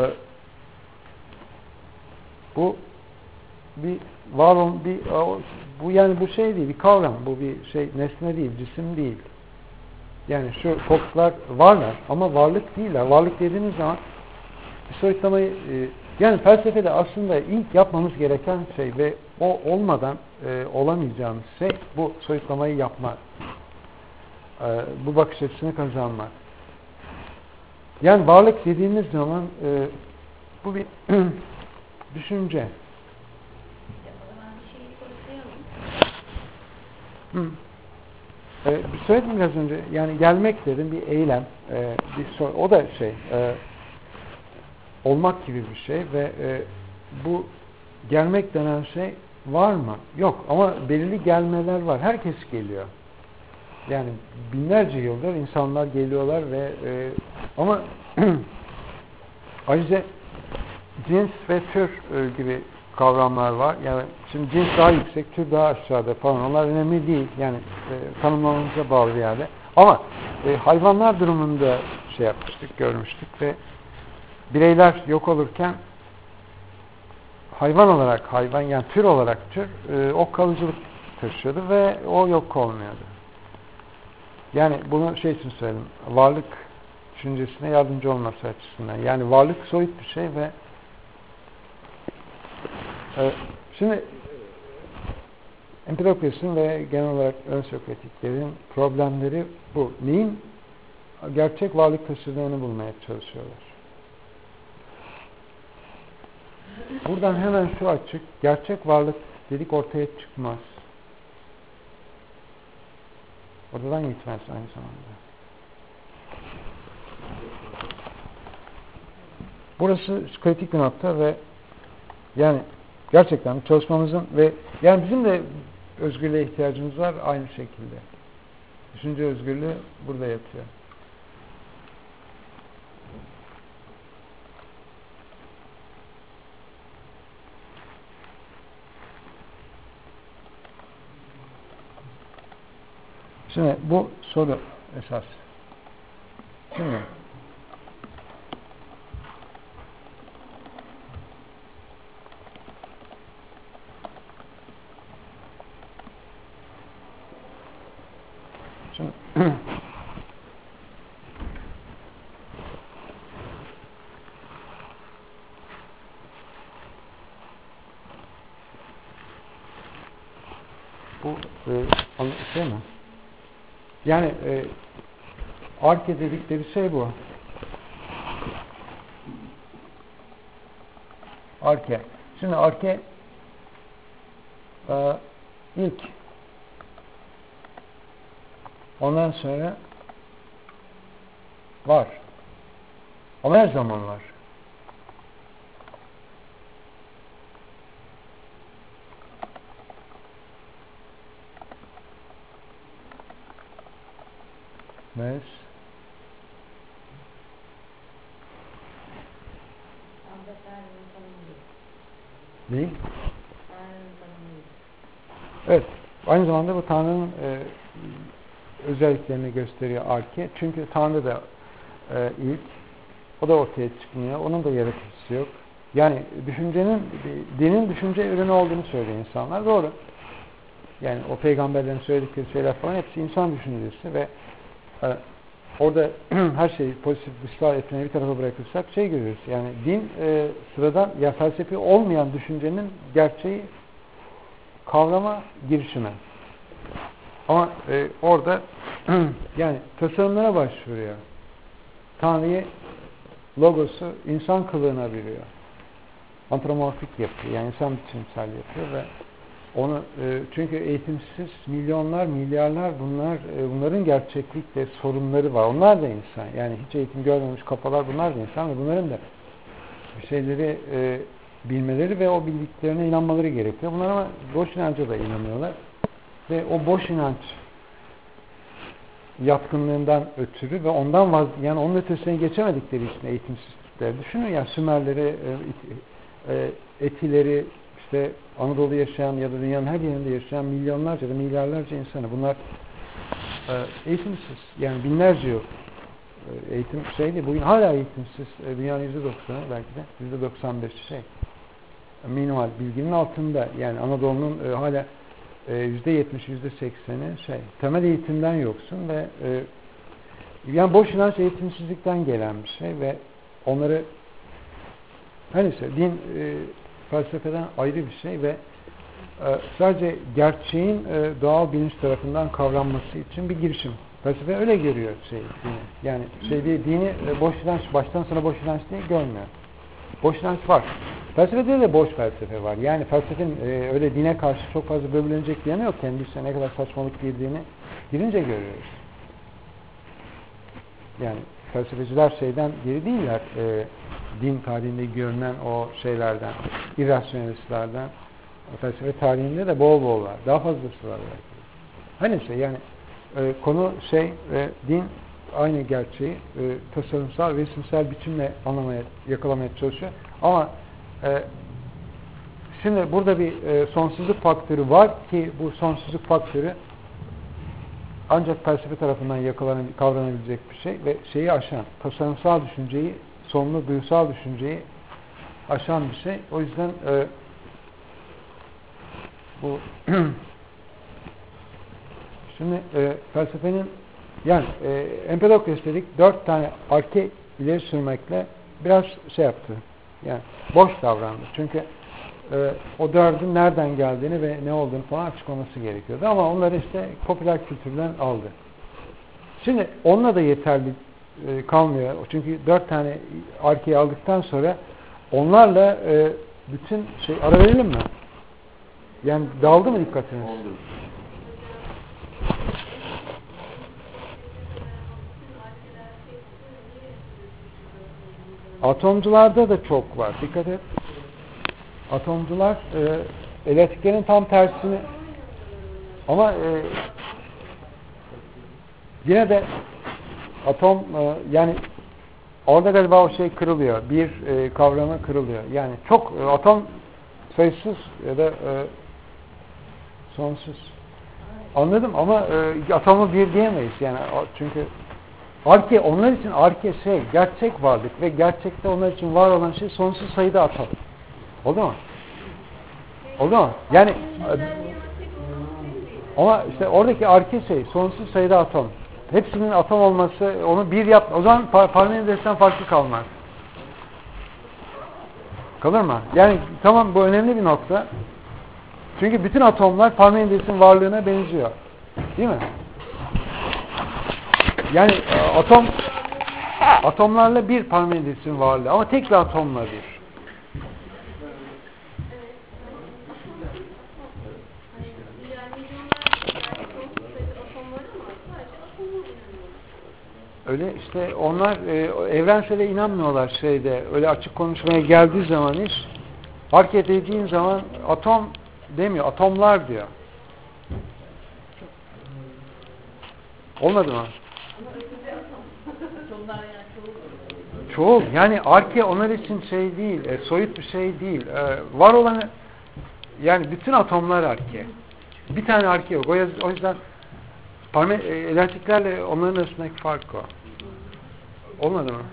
bu bir var ol, bir o, bu yani bu şey değil, bir kavram. Bu bir şey, nesne değil, cisim değil. Yani şu koklar varlar ama varlık değiller. Varlık dediğiniz zaman bir soyutlamayı e, yani felsefede aslında ilk yapmamız gereken şey ve o olmadan e, olamayacağımız şey bu soyutlamayı yapmak. E, bu bakış açısını kazanmak. Yani varlık dediğimiz zaman e, bu bir düşünce. O zaman bir şeyi soyutlayalım. Hı. E, söyledim biraz önce. Yani gelmek dedim bir eylem. E, bir soy, o da şey e, olmak gibi bir şey ve e, bu gelmek denen şey var mı? Yok ama belirli gelmeler var. Herkes geliyor. Yani binlerce yıldır insanlar geliyorlar ve e, ama ayrıca cins ve tür e, gibi kavramlar var. Yani şimdi cins daha yüksek, tür daha aşağıda falan. Onlar önemli değil. Yani e, tanımlamamıza bağlı bir yerde. Ama e, hayvanlar durumunda şey yapmıştık, görmüştük ve bireyler yok olurken hayvan olarak hayvan yani tür olarak tür e, o kalıcılık taşıyordu ve o yok olmuyordu. Yani bunu şey için söyledim. Varlık düşüncesine yardımcı olması açısından. Yani varlık soyut bir şey ve e, şimdi Empedokles'in ve genel olarak ön Sokratiklerin problemleri bu. Neyin gerçek varlık taşıdığını bulmaya çalışıyorlar. Buradan hemen şu açık. Gerçek varlık dedik ortaya çıkmaz. Oradan gitmez aynı zamanda. Burası kritik bir nokta ve yani Gerçekten çalışmamızın ve yani bizim de özgürlüğe ihtiyacımız var aynı şekilde. Düşünce özgürlüğü burada yatıyor. Şimdi bu soru esas. Şimdi Şimdi bu e, şey mi? Yani e, arke dedikleri şey bu. Arke. Şimdi arke e, ilk. Ondan sonra var. Ama her zaman var. Mes. Değil. Evet. Aynı zamanda bu Tanrı'nın e, özelliklerini gösteriyor arke. Çünkü Tanrı da e, ilk. O da ortaya çıkmıyor. Onun da yaratıcısı yok. Yani düşüncenin, dinin düşünce ürünü olduğunu söylüyor insanlar. Doğru. Yani o peygamberlerin söyledikleri şeyler falan hepsi insan düşüncesi ve e, orada her şeyi pozitif dışsal etmeyi bir tarafa bırakırsak şey görüyoruz. Yani din e, sıradan ya felsefi olmayan düşüncenin gerçeği kavrama girişimi. Ama e, orada yani tasarımlara başvuruyor. Tanrı'yı logosu insan kılığına bürüyor. Antropomorfik yapıyor. Yani insan biçimsel yapıyor ve onu e, çünkü eğitimsiz milyonlar, milyarlar bunlar e, bunların gerçeklikle sorunları var. Onlar da insan. Yani hiç eğitim görmemiş kafalar bunlar da insan ve bunların da bir şeyleri e, bilmeleri ve o bildiklerine inanmaları gerekiyor. Bunlar ama boş inanca da inanıyorlar. Ve o boş inanç yatkınlığından ötürü ve ondan vaz yani onun ötesine geçemedikleri için eğitimsizlikler. Düşünün ya Sümerleri, e, Etileri, işte Anadolu'da yaşayan ya da dünyanın her yerinde yaşayan milyonlarca da milyarlarca insanı. Bunlar e, eğitimsiz. Yani binlerce yok. E, eğitim şey değil. Bugün hala eğitimsiz. E, dünyanın yüzde doksanı belki de yüzde doksan beş şey. Minimal bilginin altında. Yani Anadolu'nun e, hala yüzde yetmiş, yüzde sekseni şey. Temel eğitimden yoksun ve e, yani boş inanç eğitimsizlikten gelen bir şey ve onları hani ise din e, felsefeden ayrı bir şey ve e, sadece gerçeğin e, doğal bilinç tarafından kavranması için bir girişim. Felsefe öyle görüyor şey dini. Yani şey değil, dini e, boş inanç baştan sona boş inanç diye görmüyor. Boş inanç var. Felsefede de boş felsefe var. Yani felsefenin e, öyle dine karşı çok fazla böbürlenecek bir yanı yok. Kendisine ne kadar saçmalık girdiğini girince görüyoruz. Yani felsefeciler şeyden geri değiller. E, din tarihinde görünen o şeylerden, irrasyonelistlerden. Felsefe tarihinde de bol bol var. Daha fazlası var belki. Hani şey yani e, konu şey e, din aynı gerçeği e, tasarımsal ve resimsel biçimle anlamaya, yakalamaya çalışıyor. Ama e, şimdi burada bir e, sonsuzluk faktörü var ki bu sonsuzluk faktörü ancak felsefe tarafından yakalanıp kavranabilecek bir şey ve şeyi aşan, tasarımsal düşünceyi, sonlu duysal düşünceyi aşan bir şey. O yüzden e, bu şimdi e, felsefenin yani e, Empedokles dedik dört tane arke ileri sürmekle biraz şey yaptı. Yani boş davrandı. Çünkü e, o dördün nereden geldiğini ve ne olduğunu falan açıklaması gerekiyordu. Ama onları işte popüler kültürden aldı. Şimdi onunla da yeterli e, kalmıyor. Çünkü dört tane arkeyi aldıktan sonra onlarla e, bütün şey ara verelim mi? Yani dağıldı mı dikkatiniz? Oldu. Atomcularda da çok var. Dikkat et. Atomcular e, elektriklerin tam tersini ama e, yine de atom e, yani orada galiba o şey kırılıyor. Bir e, kavramı kırılıyor. Yani çok e, atom sayısız ya da e, sonsuz. Anladım ama e, atomu bir diyemeyiz. Yani çünkü arke onlar için arke şey gerçek varlık ve gerçekte onlar için var olan şey sonsuz sayıda atom. Oldu mu? Oldu mu? Yani ama işte oradaki arke şey sonsuz sayıda atom. Hepsinin atom olması onu bir yap. O zaman Parmenides'ten farklı kalmaz. Kalır mı? Yani tamam bu önemli bir nokta. Çünkü bütün atomlar Parmenides'in varlığına benziyor. Değil mi? Yani atom atomlarla bir Parmenides'in varlığı ama tek bir atomla bir. Öyle işte onlar e, evrensele inanmıyorlar şeyde. Öyle açık konuşmaya geldiği zaman iş hareket ettiğin zaman atom demiyor. Atomlar diyor. Olmadı mı? Çoğul. Yani arke onlar için şey değil. E, soyut bir şey değil. E, var olanı yani bütün atomlar arke. Bir tane arke yok. O yüzden elektriklerle onların arasındaki fark o. Olmadı mı?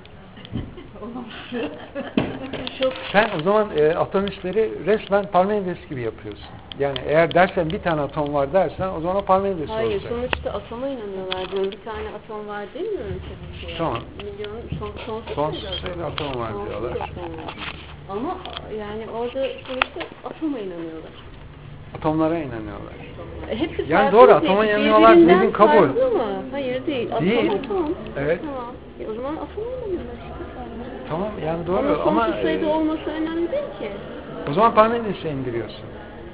Sen o zaman e, atom işleri resmen Parmenides gibi yapıyorsun. Yani eğer dersen bir tane atom var dersen o zaman o Parmenides olacak. Hayır, sonuçta atoma inanıyorlar diyorum. Bir tane atom var demiyorum tabii ki. Tamam. Milyon, son, sonsuz, sonsuz sayıda atom var sonsuz diyorlar. atom. Ama yani orada sonuçta atoma inanıyorlar. Atomlara inanıyorlar. E, hepsi yani farklı doğru değil. atoma inanıyorlar dediğin kabul. Farklı mı? Hayır değil. Atom değil. atom. Evet. Tamam. E, o zaman atoma inanıyorlar işte. Tamam yani doğru ama ama sonsuz sayıda e, olması önemli değil ki. O zaman Parmenides'e indiriyorsun.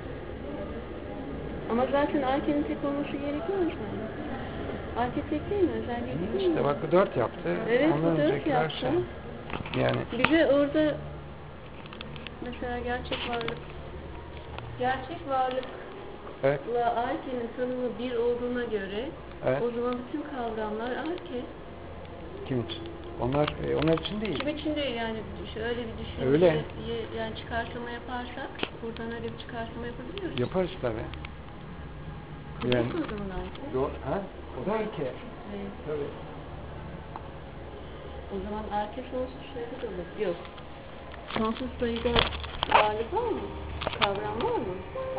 Ama zaten arkenin tek olması gerekmez mi? Arke tek değil mi? Özelliği değil mi? İşte bak dört yaptı. Evet, ondan dört öncekiler yaptı. şey. Yani Bir de orada mesela gerçek varlık gerçek varlıkla evet. arkenin tanımı bir olduğuna göre Evet. o zaman bütün kavramlar arke. Kim için? Onlar e, onlar için değil. Kim için değil yani şöyle bir düşünce Öyle. yani çıkarsama yaparsak buradan öyle bir çıkarsama yapabiliyoruz. Yaparız tabii. Kabul Yani, o zaman arke. Do- ha? O da arke. Evet. Tabii. O zaman arke sonsuz sayıda da olur. Yok. Sonsuz sayıda varlık var mı? Kavram var mı?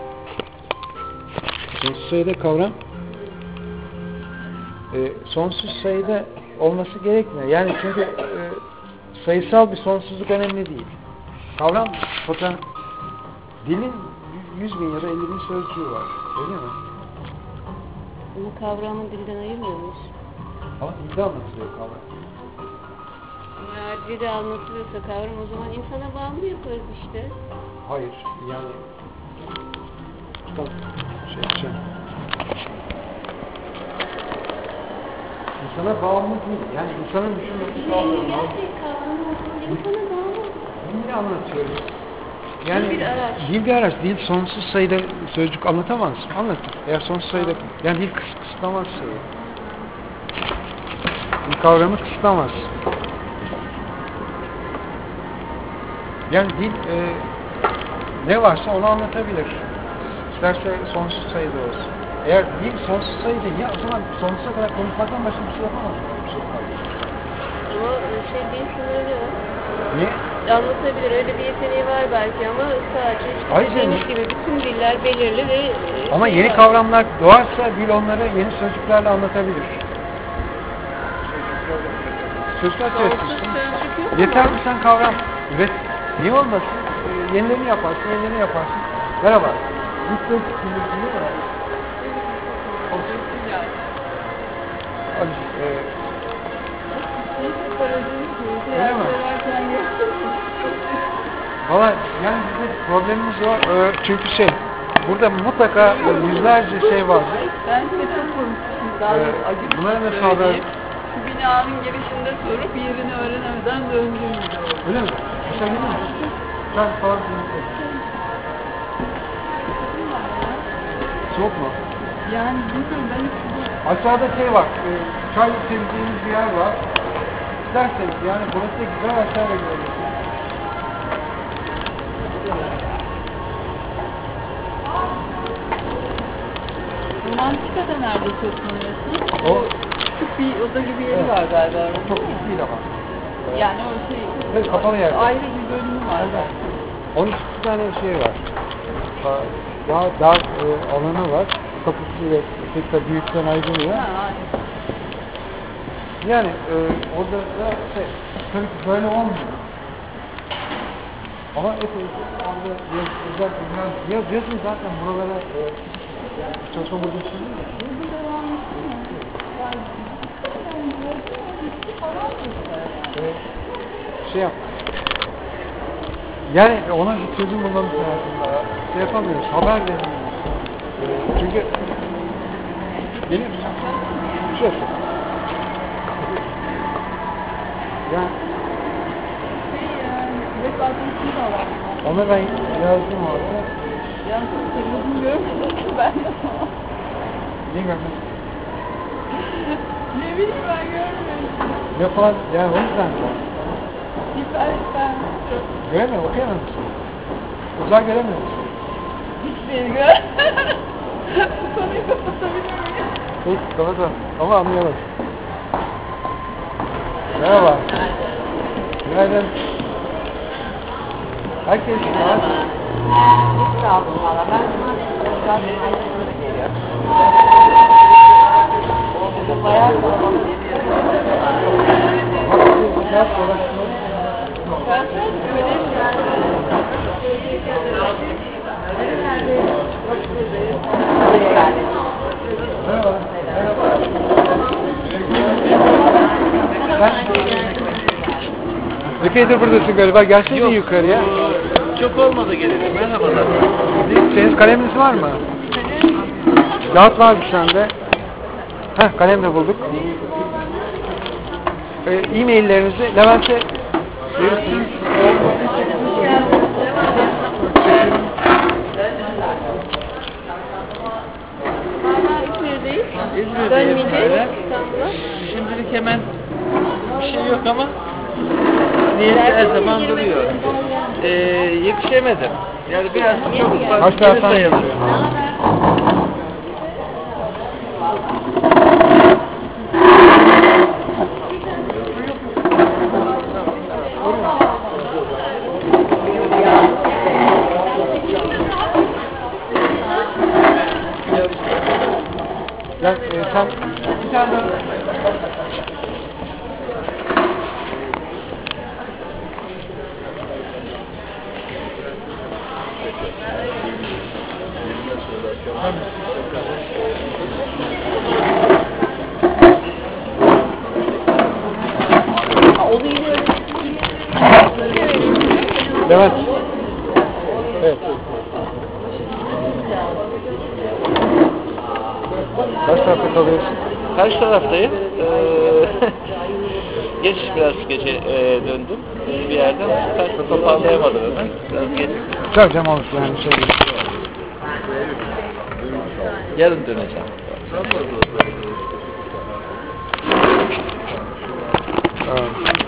Sonsuz sayıda kavram e, sonsuz sayıda olması gerekmiyor. Yani çünkü e, sayısal bir sonsuzluk önemli değil. Kavram poten dilin yüz bin ya da elli bin sözcüğü var. Öyle mi? Bunu kavramı dilden ayırmıyor muyuz? Ama dilde anlatılıyor kavram. Eğer dilde anlatılıyorsa kavram o zaman insana bağımlı yaparız işte. Hayır. Yani kitap şey yapacağım. İnsana bağımlı değil. Yani insanın düşünmesi bağımlı. Gerçek kavram o zaman insana bağımlı. Bunu ne anlatıyoruz? Yani Dil bir araç. Dil bir araç. Dil sonsuz sayıda sözcük anlatamaz. Anlatır. Eğer sonsuz sayıda yani dil kıs kısıtlamaz şeyi. Bir kavramı kısıtlamaz. Yani dil e, ne varsa onu anlatabilir. İsterse sonsuz sayıda olsun. Eğer dil sonsuz sayıda ya o zaman sonsuza kadar konuşmaktan başka bir şey yapamaz. Bir şey Ama şey değil sınırlı. Niye? Anlatabilir. Öyle bir yeteneği var belki ama sadece işte Ayrıca dediğimiz gibi bütün diller belirli ve ama şey yeni var. kavramlar doğarsa dil onları yeni sözcüklerle anlatabilir. Sözcükler Sonsuz çeşitlisin. sözcük yok Yeter ama. mi sen kavram? Üret. Niye olmasın? E, yenilerini yaparsın, yenilerini yaparsın. Merhaba. İlk sözcük bildirsin değil mi? Hadi, e, öyle mi? Valla yani bizim problemimiz var. Ee, çünkü şey, burada mutlaka yüzlerce şey var. Ben size çok konuşmuşum. Daha Ee, çok acı bir bunlara şey nasıl haber? söyleyeyim. Şu binanın girişinde sorup yerini öğrenemeden döndüğüm gibi oldu. Öyle mi? Sen değil mi? Sen falan. Çok mu? Yani bilmiyorum ben hiç burada Aşağıda şey var, e, çay içebileceğiniz bir yer var. İsterseniz yani burası da güzel, aşağıda gidebilirsiniz. Romantika'da nerede toplanıyorsun? O Küçük bir oda gibi yeri Evet. var galiba. orada, çok değil mi? büyük değil ama. Yani o şey, Evet, kapalı yer. ayrı bir bölümü var. Onun iki tane şey var. Aa, Daha dar e, alanı var. Kapısı ve tek de büyükten ayrılıyor. Ha, aynen. Yani e, orada da şey, tabii ki böyle olmuyor. Ama epey orada yaz, özellikle biraz yaz, yazın zaten buralara e, yani çalışma burada sürüyor ya. Burada devam etsin mi? Yani, yani gördüm ama bitti falan dediler yani. E, şey yap. Yani ona bir çözüm bulmamız lazım. Şey yapamıyoruz, haber veremiyoruz. E, çünkü benim şurası. Yani Şey yani, web adresini de alalım. onu ben yazdım orada. Yani telefonu görmedim ben de ama. Bilmiyorum. Ne bileyim ben görmedim. Yapılan yani o yüzden de. Ben, ben çok Göremiyor, okuyamıyor musun? Uzak göremiyor musun? hiçbir gör. Bu konuyu kapatabilir miyim? Peki, kapatalım. Ama anlayalım. Merhaba. Günaydın. Herkes var. Sağ olun valla. Ben zaten ayrıca geliyorum. Bayağı kalabalık geliyor. Biraz dolaşıyoruz. Ben sadece öyle Merhaba. Merhaba. Ben... Epeydir buradasın galiba. Gelsene yukarıya. Çok olmadı gelelim. Merhabalar. Senin kaleminiz var mı? Kağıt varmış sende. Heh, kalem de bulduk. Ee, E-maillerinizi Levent'e verirsiniz. İzmir'deyiz. İzmir'deyim Dönmeyeceğiz hala. İstanbul'a. Şimdilik hemen bir şey yok ama niyeti her zaman duruyor. Ee, yetişemedim. Yani biraz çok Kaç fazla taraftan sayılıyor. Gel, e, sen bir tane daha. Levent. Evet. Kaç tarafta kalıyorsun? Karşı taraftayım. Ee, geç biraz gece e, döndüm bir yerden. Kaç toparlayamadım hemen. Biraz geç. Çok cam olmuş yani şey değil. Yarın döneceğim. Evet.